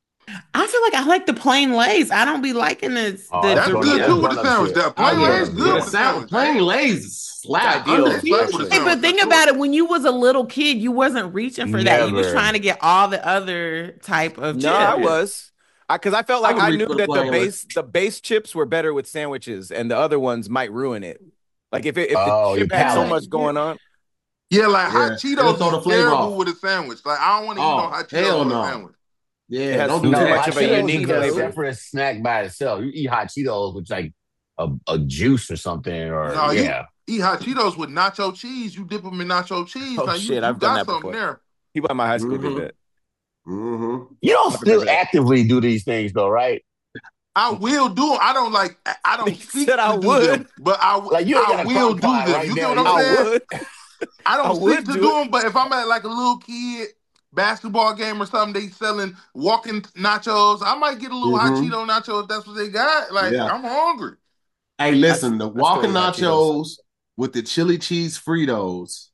I feel like I like the plain Lay's. I don't be liking this. Oh, the That's Dorito. good Doritos. too with the sandwich. That plain yeah. Lay's good Yeah. with the sandwich. Plain Lay's slap. Ideal. Undefeated. Slap with the Hey, but sandwich. think about it. When you was a little kid, you wasn't reaching for that. You was Never. trying to get all the other type of No, I chips. was. Because I felt like would I reach knew for the that plain the base chips were better with sandwiches, and the other ones might ruin it. Like if Oh, the your chip had so palate. much going on. Yeah, like hot Yeah. It'll Cheetos throw the is flavor terrible off. with a sandwich. Like I don't want to eat Oh, no hot Cheetos hell with no. a sandwich. It Yeah, has don't do too that. much hot of a Cheetos unique is a flavor. separate snack by itself. You eat hot Cheetos with like a juice or something, or No, yeah. eat hot Cheetos with nacho cheese. You dip them in nacho cheese. Oh now shit, you I've done got that something before. there. People at my high school did Mhm. that. Mm-hmm. You don't I still remember that. actively do these things though, right? I will do them. I don't like. I don't He seek said to I do would. them, but Like you ain't got I a will crock do pot them. right You get now. what I'm You I saying? would. I I don't would seek to do do it. them, but if I'm at like a little kid basketball game or something, they selling walking nachos. I might get a little hot Mm-hmm. Cheeto nacho if that's what they got. Like Yeah. I'm hungry. Hey, listen, the I still walking eat hot Cheetos. nachos with the chili cheese Fritos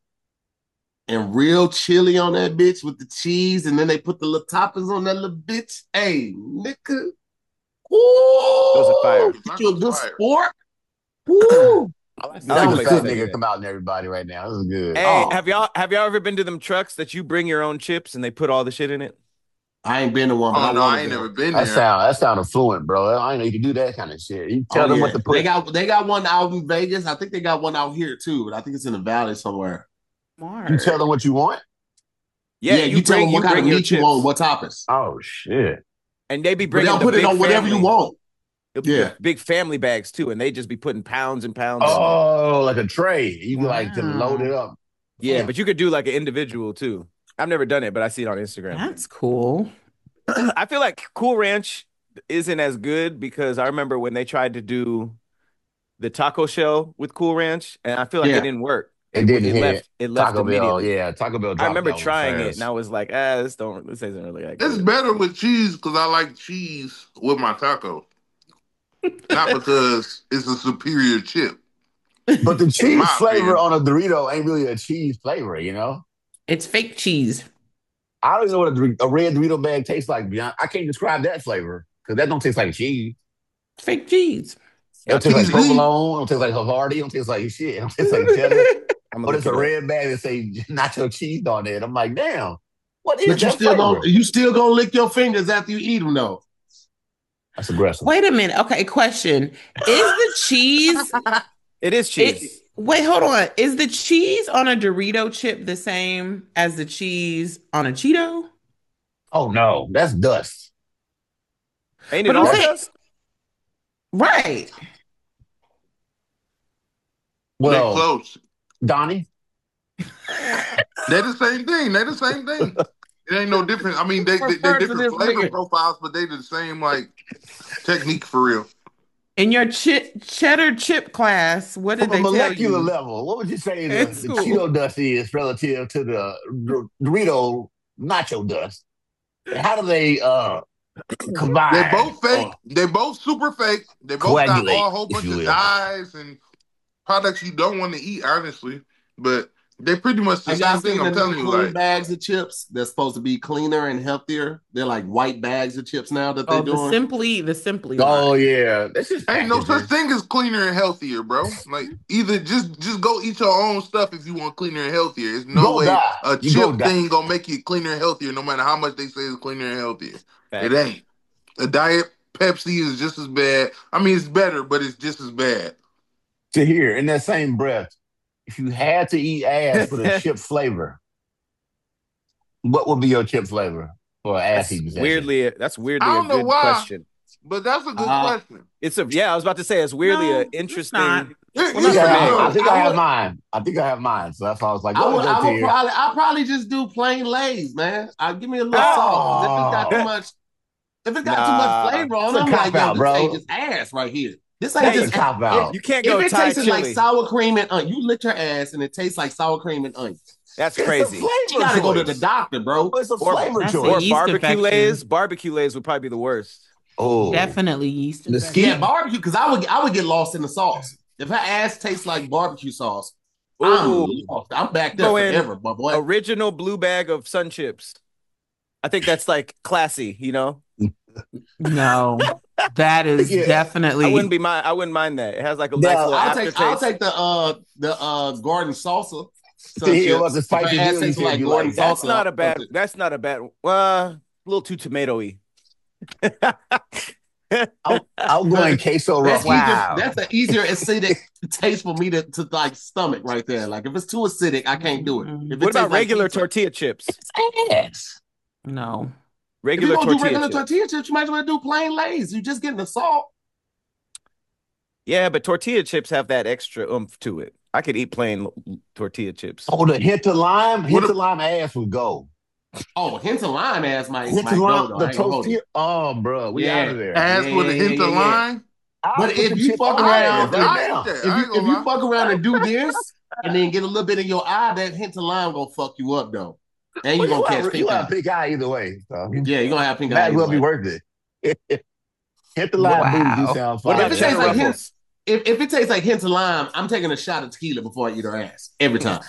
and real chili on that bitch with the cheese, and then they put the little toppings on that little bitch. Hey, nigga. Those are fire. Ooh, get you a good Fire. sport. Woo. I like I like the places fat that do nigga that. come out in everybody right now. This is good. Hey, Oh. have y'all ever been to them trucks that you bring your own chips and they put all the shit in it? I ain't been to one, but Oh no, want I to ain't go. never been That there. sound affluent, bro. I didn't know you can do that kind of shit. You tell Oh, them yeah. what to put. They got one out in Vegas. I think they got one out here too, but I think it's in the valley somewhere. You tell them what you want. Yeah, you tell them what kind of your meat you chips, want, what toppings. Oh shit! and they be But bringing they'll the put it big on whatever you family- want. the Yeah. big family bags too, and they just be putting pounds and pounds. in there. Oh, like a tray. You can like to load it up. Yeah, Damn. but you could do like an individual too. I've never done it, but I see it on Instagram. That's cool. I feel like Cool Ranch isn't as good because I remember when they tried to do the taco shell with Cool Ranch, and I feel like Yeah. it didn't work. It didn't hit. It left Taco Bell, immediately. yeah. Taco Bell dropped I remember that one trying it, fast. and I was like, this isn't really that It's good. better with cheese because I like cheese with my taco, not because it's a superior chip. But the cheese my flavor opinion. on a Dorito ain't really a cheese flavor, you know? It's fake cheese. I don't even know what a red Dorito bag tastes like. Beyond, I can't describe that flavor because that don't taste like cheese. Fake cheese. It don't taste like Cheesy. provolone. It don't taste like Havarti. It don't taste like shit. It don't taste like cheddar. I'm But gonna it's look a it up. red bag that say nacho cheese on it. I'm like, damn, what is But that flavor? you still gonna lick your fingers after you eat them though. That's aggressive. Wait a minute. Okay, question. Is the cheese It is cheese. wait, hold on. Is the cheese on a Dorito chip the same as the cheese on a Cheeto? Oh no, that's dust. Ain't But it I'm all saying- dust? Right. They Well, close. Donnie, They're the same thing. They're the same thing. It ain't no different. I mean, they Refer to different this flavor nigga. profiles, but they the same like technique for real. In your cheddar chip class, what did from a they tell molecular you? level, what would you say In the school. Cheeto dust is relative to the Dorito nacho dust? How do they combine? They're both fake. or They're both super fake. They both got coagulate, all a whole if bunch you of will. dyes and products you don't want to eat, honestly. But they pretty much the Have y'all same thing. seen I'm the telling new you, clean like bags of chips that's supposed to be cleaner and healthier? They're like white bags of chips now that they're Oh, doing. the simply Oh line. yeah, that's just ain't no such packaging. thing as cleaner and healthier, bro. Like either just go eat your own stuff if you want cleaner and healthier. There's no Go way die. a You go chip die. thing gonna make you cleaner and healthier, no matter how much they say is cleaner and healthier. Facts. It ain't. A diet Pepsi is just as bad. I mean, it's better, but it's just as bad. To hear in that same breath, if you had to eat ass with a chip flavor, what would be your chip flavor for ass eating session? That's weirdly I a don't know good why. question. But that's a good Uh-huh. question. I was about to say it's weirdly No, an it's interesting. not. It- Well, not yeah, for me. I think I I have would- mine. I think I have mine. So that's why I was like, I go would to here. I'll probably just do plain Lay's, man. I'll give me a little Oh. salt. If it's got too much, too Nah. much flavor on It's a it, I'm like, cop-out, yo, this bro. ain't just ass right here. This ain't That's just a cop out. You can't If go it Thai tastes chili. like sour cream and onion, you lick your ass and it tastes like sour cream and onion. That's It's crazy. a flavor You gotta go to the choice. doctor, bro. It's a Or- flavor That's a choice. Or yeast barbecue infection. lays. Barbecue lays would probably be the worst. Oh, Definitely yeast The infection. skin- Yeah, barbecue, because I would get lost in the sauce. If her ass tastes like barbecue sauce, Ooh. I'm lost. I'm back there Go in. forever, my boy. Original blue bag of Sun Chips. I think that's like classy, you know. No, that is Yeah. definitely. I wouldn't mind that. It has like a Now, nice little I'll aftertaste. take the Gordon salsa. To hear what the If spicy her ass deal, you tastes said like you Gordon like. That's salsa. not a I'll bad. take it. That's not a bad. A little too tomatoey. I'm going queso That's ruffles. Wow. That's an easier acidic taste for me to like stomach right there. Like if it's too acidic, I can't do it. If it What about tastes like regular pizza- tortilla chips? Ass. No. If you Regular gonna do tortilla regular chips. tortilla chips, you might as well do plain Lay's. You just getting the salt. Yeah, but tortilla chips have that extra oomph to it. I could eat plain tortilla chips. Oh, the hint of lime, What hint a- of lime ass would go. Oh, hint of lime ass might Hint go of though. lime, I the ain't gonna hold tortilla. you. Oh, bro, we out of there. Ass with a hint of lime. I'll But put if the you chip fuck on around, there, I right eat now. that. If I you ain't gonna if you lie. fuck around and do this and then get a little bit in your eye, that hint of lime gonna fuck you up though. And Well, you gonna catch you pink have eye. pink eye either way. So Yeah, you're gonna have pink might eye as either well be way. worth it. Hit the lime booty do Wow. sound What fire. about If it cheddar tastes like hint, ruffles? if it tastes like hints of lime, I'm taking a shot of tequila before I eat her ass every time.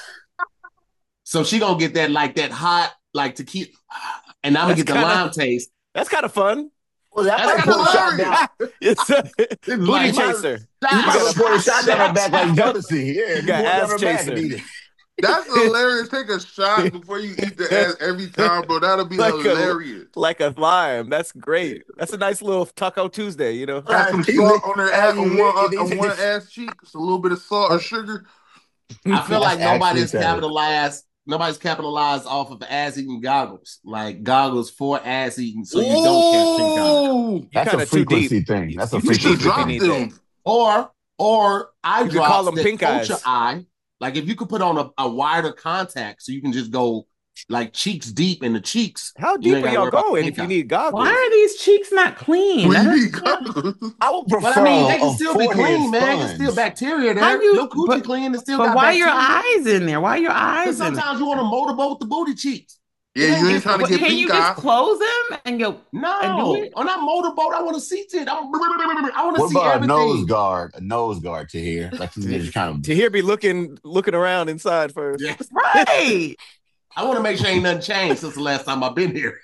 So she gonna get that hot like tequila, and I'm gonna That's get the kinda- lime taste. That's kind of fun. Well, that That's might put a shot hilarious. down. It's a booty like- chaser. You might got as well put a shot down her back like Shot. Jodeci. Yeah, You got put it ass on her back chaser. and eat it. That's hilarious. Take a shot before you eat the ass every time, bro. That'll be Like a- hilarious. Like a lime. That's great. That's a nice little Taco Tuesday, you know? Add some He salt lick- on their ass, he on lick one, it, he on take one the- ass cheek. Just a little bit of salt or sugar. I feel like That's nobody's actually capitalized. Nobody's capitalized off of ass eating goggles, like goggles for ass eating, so you don't catch pink eye. Ooh, That's kinda a too deep. frequency thing. That's a You you should should frequency drop need thing. them. Or eye You could call drops them that pink coat eyes. your eye. Like if you could put on a wider contact, so you can just go like cheeks deep in the cheeks. How You deep ain't are gotta y'all worry about going pink if you eye. need goggles? Why are these cheeks not clean? When I you eat don't- goggles. I would prefer But I mean, they a can still be forehead clean, man. There's sponge. still bacteria How there. you- Your coochie but- clean, it's still But got why your bacteria. eyes in there? Why your eyes Because in there? sometimes you want to motorboat the booty cheeks. Yeah, you ain't trying to But get can you pink just eye. close them and go? No, And do it? on that motorboat, I want to see it. I want to What see about a everything. nose guard? A nose guard to here. Like you just kind of To hear be looking around inside first. Yeah. Right. I want to make sure ain't nothing changed since the last time I've been here.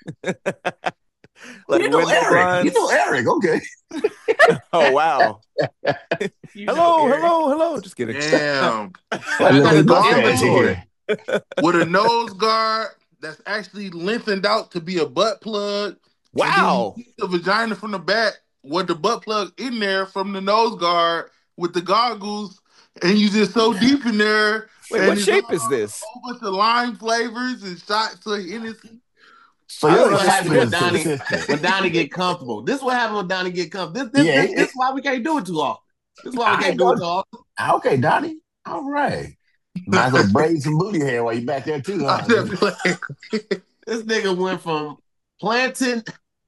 Like you know window Eric. blinds. You know Eric. Okay. Oh wow. You know, Hello, Eric. hello. Just kidding. Damn. Like I little gotta go mustache inventory. here. With a nose guard that's actually lengthened out to be a butt plug. Wow. And then you eat the vagina from the back with the butt plug in there from the nose guard with the goggles, and you just so deep in there. Wait, and what it's shape all- is this? A whole bunch of lime flavors and shots of Hennessy. So This you're is what happens when just Donnie, consistent. when Donnie get comfortable. This is what happens when Donnie get comfortable. This is why we can't do it too often. This is why we can't do it too often. Okay, Donnie. All right. Might as well braid some booty hair while you're back there too. Huh? I'm just playing. This nigga went from planting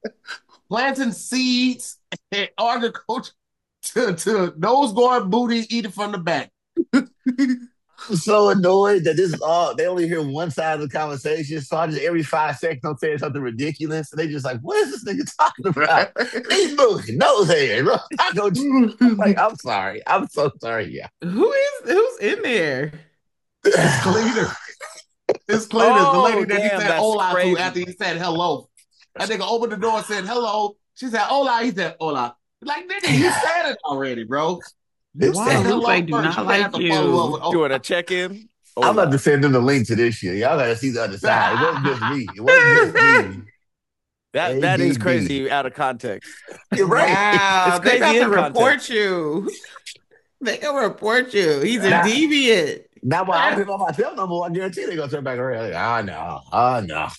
seeds and agriculture to nose guard booty eating from the back. I'm so annoyed that this is all they only hear one side of the conversation. So I just every 5 seconds I'm saying something ridiculous. And they just like, what is this nigga talking about? These booty, nose hair, bro. I'm like, I'm sorry. I'm so sorry. Yeah. Who's in there? It's cleaner. It's cleaner. The Oh, lady that he damn, said that's hola crazy. to after he said hello. That nigga opened the door and said hello. She said hola. He said hola. Like, nigga, you said it already, bro. You Wow, said Lupe hello do first. not You like have to you. follow up with hola. Doing a check-in. I'm about to send them the link to this shit. Y'all gotta see the other side. It wasn't just me. It wasn't just me. That is ADD. crazy out of context. You're right. Wow, It's they crazy got to in report context. you. They gonna report you. He's a Nah. deviant. Now, when I don't hear myself no more, I guarantee they're gonna turn back around. Like, oh no.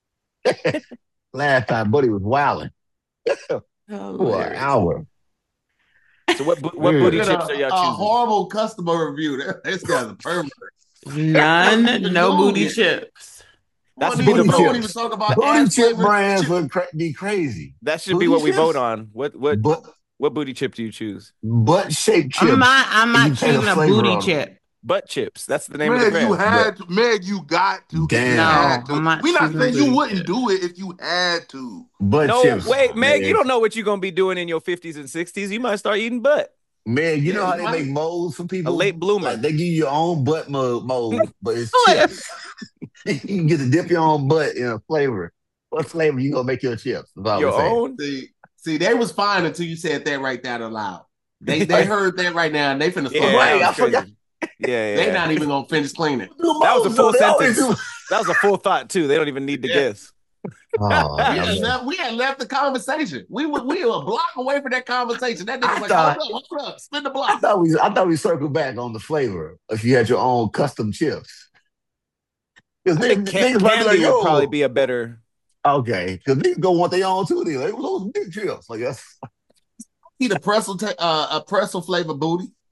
Last time Buddy was wilding for an Hilarious. hour. So what booty Look at chips are a y'all choosing? horrible customer review. This guy's a pervert. None, no No. booty chips. That What should do be you the know vote. when he was talking about Booty ass chip flavor? brands would be crazy. That should be Booty what we chips? vote on. What Butt booty chip do you choose? shaped chips. I'm not You pay the choosing a flavor booty on 'em. chip. Butt chips. That's the name of the Meg, brand. you had to. Meg, you got to. Damn. You No, had to. I'm not We not choosing saying you booty wouldn't chip. do it if you had to. Butt No, chips. wait, Meg, you Man. don't know what you're gonna be doing in your 50s and 60s. You might start eating butt. Man, you know Yeah, how you they might. make molds for A people? late bloomer. Like they give you your own butt mold, but it's What? chips. You can get to dip your own butt in a flavor. What flavor you gonna make your chips? That's all Your I'm saying. own? See, they was fine until you said that right there aloud. They heard that right now and they finna start. Yeah, Right, that I was crazy. forgot. Yeah. They not even gonna finish cleaning. That was a full They always sentence. do- That was a full thought too. They don't even need to Yeah. guess. Oh, We had left the conversation. We were a block away from that conversation. That nigga was like, thought- hold up, spin the I block. thought we circled back on the flavor if you had your own custom chips. Because I think niggas might be candy like, would yo, probably be a better. okay, because niggas go want their own too. They like, those big chips. Like that's Eat a pretzel flavor booty.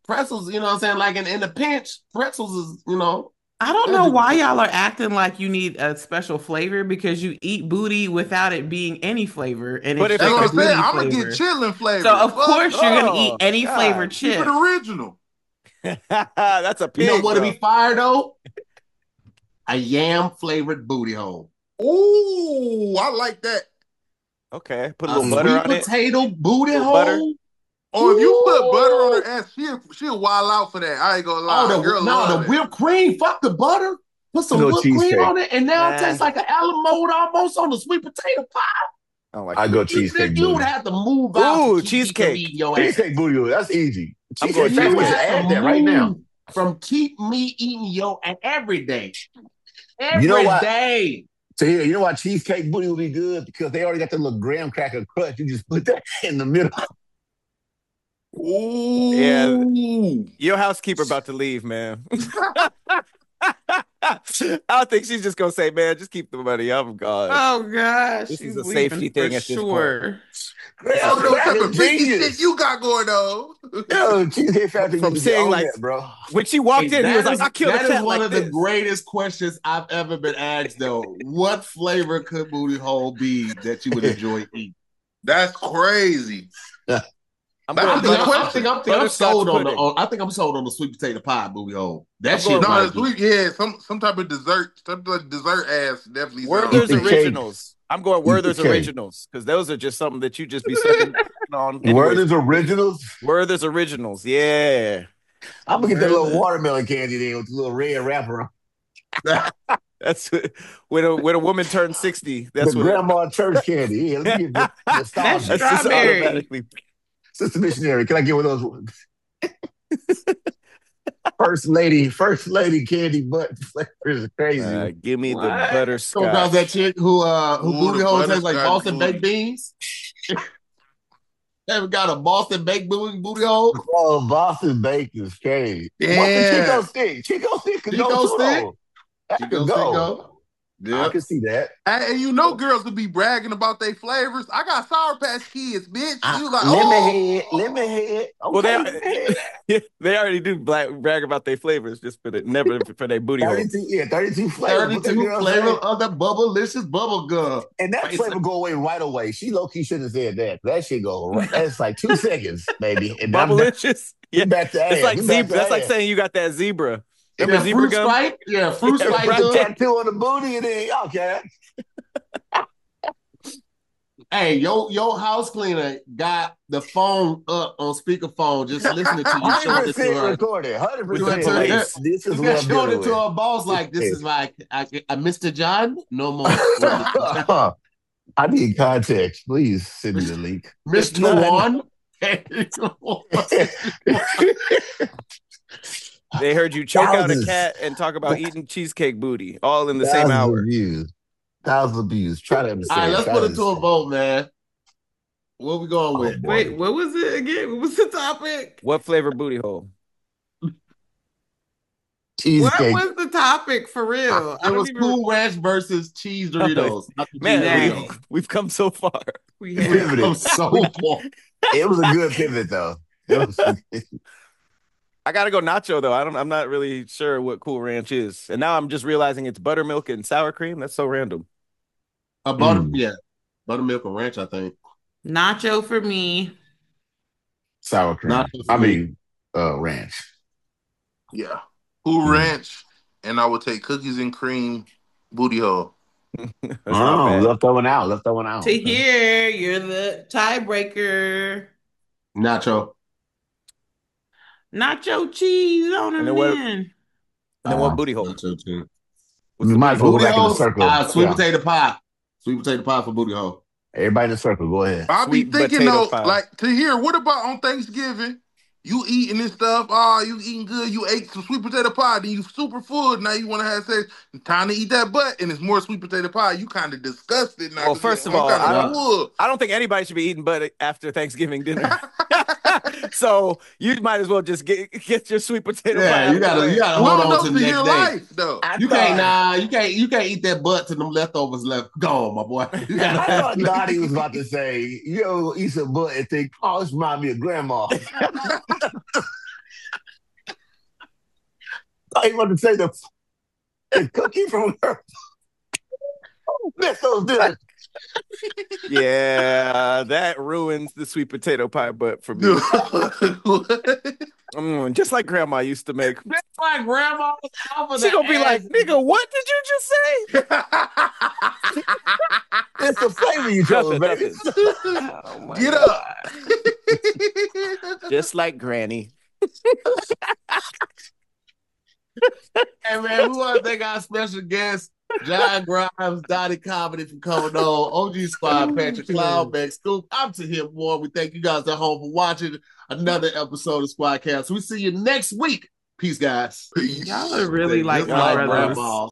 pretzels, you know what I'm saying? Like in the pinch, pretzels is, you know. I don't know why y'all are acting like you need a special flavor because you eat booty without it being any flavor, and But it's if That's just what a I'm saying. booty I'm gonna flavor. get chilling flavor. So of course you're gonna Oh, eat any God. flavored keep chip. it original. That's a pig. You know what'd though. be fire though? A yam flavored booty hole. Ooh, I like that. Okay, put a A little butter sweet on it. potato booty Little hole. butter. Or if you put butter on Ooh. her ass, she'll wild out for that. I ain't gonna Oh, lie. Girl, the love that. whipped cream. Fuck the butter. Put some go whipped cream cheesecake. on it, and now it Nah. tastes like an almond mold almost on the sweet potato pie. I don't like I go it. cheesecake You would booty. have to move out. Ooh, to keep cheesecake. me eating your ass. Cheesecake booty hole. That's easy. I'm Cheesecake going Factory You just cheesecake. have add to that right now. move from keep me eating your ass every day. You know Every what? day. So here, you know why cheesecake booty will be good? Because they already got the little graham cracker crust. You just put that in the middle. Ooh. Yeah. Your housekeeper about to leave, man. I don't think she's just gonna say, "Man, just keep the money." I'm gone. Oh gosh, This she's is a leaving safety for thing at this point. sure. Graham I don't know what type cracker of freaky genius. shit you got going on. Yo, Cheesecake Factory From used to get seeing, on like- that, bro. When she walked in, he was like, "I killed a that cat is one like of this." the greatest questions I've ever been asked, though. What flavor could booty hole be that you would enjoy eating? That's crazy. I'm That's going a good butter- question. I'm butterscotch sold on pudding. I think I'm sold on the sweet potato pie booty hole. That I'm shit going- No, might it's be. sweet. Yeah, some type of dessert, dessert ass definitely. Werther's Eat the cake. Originals. I'm going Werther's cake. Originals because those are just something that you just be sucking on. Anyways, Werther's Originals. Werther's Originals. Yeah. I'm gonna get that little Werther's. watermelon candy there with the little red wrapper on. That's when a woman turns 60. That's The what grandma church candy. Yeah, let me get the nostalgia. That's just Strawberry. automatically. Sister Missionary, can I get one of those? First lady candy butt flavors is crazy. Give me the What? Come across butterscotch. that chick who Ooh, booty the hole tastes like butterscotch Boston booty. baked beans. Ever got a Boston baked booty hole? Oh, Boston bacon is crazy. Yeah. What's the Chico stick? Chico stick could Chico go too, stick? though. That Chico could stick go. go. I Yeah. can see that. And you know, girls would be bragging about their flavors. I got Sour Patch Kids, bitch. You like, Lemon head. Well, Okay. they already do brag about their flavors, just for never for their booty hole. 32 flavors. What that 32 girl flavor say? of the bubblicious bubble gum. And that flavor go away right away. She low key shouldn't have said that. That shit go right. That's like 2 seconds, baby. And I'm back, Bubblicious. Yeah. back to ass. It's like We back zebra. to That's like ass. saying you got that zebra. And Remember that zebra fruit gum? stripe? Yeah, fruit Yeah, stripe right. gum. Tattoo on the booty and then okay. Hey, your house cleaner got the phone up on speakerphone, just listening to you show it to 100% her. recorded. With the 100%. police. This is You what got I'm showed dealing it to with. her boss like this is like Mr. John, no more. I need context. Please send me the link. Mr. none. One. They heard you choke out a Thousands. cat and talk about eating cheesecake booty all in the same Thousands hour. of views. Thousands of views. Try to All understand. right, let's Try put to it to a understand. vote, man. What we going Oh, with? boy. Wait, what was it again? What was the topic? What flavor booty hole? Cheesecake. What was the topic for real? I It don't was even- Cool Ranch versus cheese Doritos. Not the Man, cheese Dang. Doritos. we've come so far. We We had pivoted. I'm so far. It was a good pivot though. It was, I gotta go nacho though. I'm not really sure what Cool Ranch is, and now I'm just realizing it's buttermilk and sour cream. That's so random. Yeah, buttermilk and ranch, I think. nacho for me. sour cream. Nachos I for me. mean, ranch. Yeah. Cool Ranch, and I would take cookies and cream booty hole. That's not bad. Left that one out. Left that one out. To here, you're the tiebreaker. Nacho. Nacho cheese on And him, then what- man. And then what booty hole? Nacho too. We might as well go Booty back in the holes, circle. sweet Yeah. potato pie. Sweet potato pie for booty hole. Everybody in the circle. Go ahead. I be Sweet thinking potato though, pie. like to hear what about on Thanksgiving? You eating this stuff, you eating good, you ate some sweet potato pie, then you super full, now you want to have sex, time to eat that butt, and it's more sweet potato pie, you kind of disgusted now. Well, 'cause first of I'm all, kinda I don't- full. I don't think anybody should be eating butt after Thanksgiving dinner. So you might as well just get your sweet potato pie. Yeah, out you of the gotta way. you gotta We hold don't on know to to the your next day. life, though. You can't eat that butt till them leftovers left gone, my boy. You I gotta thought Dottie was about to say, yo, eat some butt and think, oh, this reminds me of grandma. I want to say the cookie from her. That's so good. Yeah, that ruins the sweet potato pie butt for me. Dude, what? Just like grandma used to make. That's my grandma was off of She the gonna be like, ass. nigga, what did you just say? It's the flavor you chose, Nothing, baby. Oh my Get God. up. Just like granny. Hey man, we want to thank our special guest, John Grimes, Dottie Comedy for coming on, OG Squad, Patrick Cloudback, Scoop. I'm to him, boy. We thank you guys at home for watching another episode of Squadcast. We see you next week. Peace, guys. Y'all are really like Just my like brothers. grandma.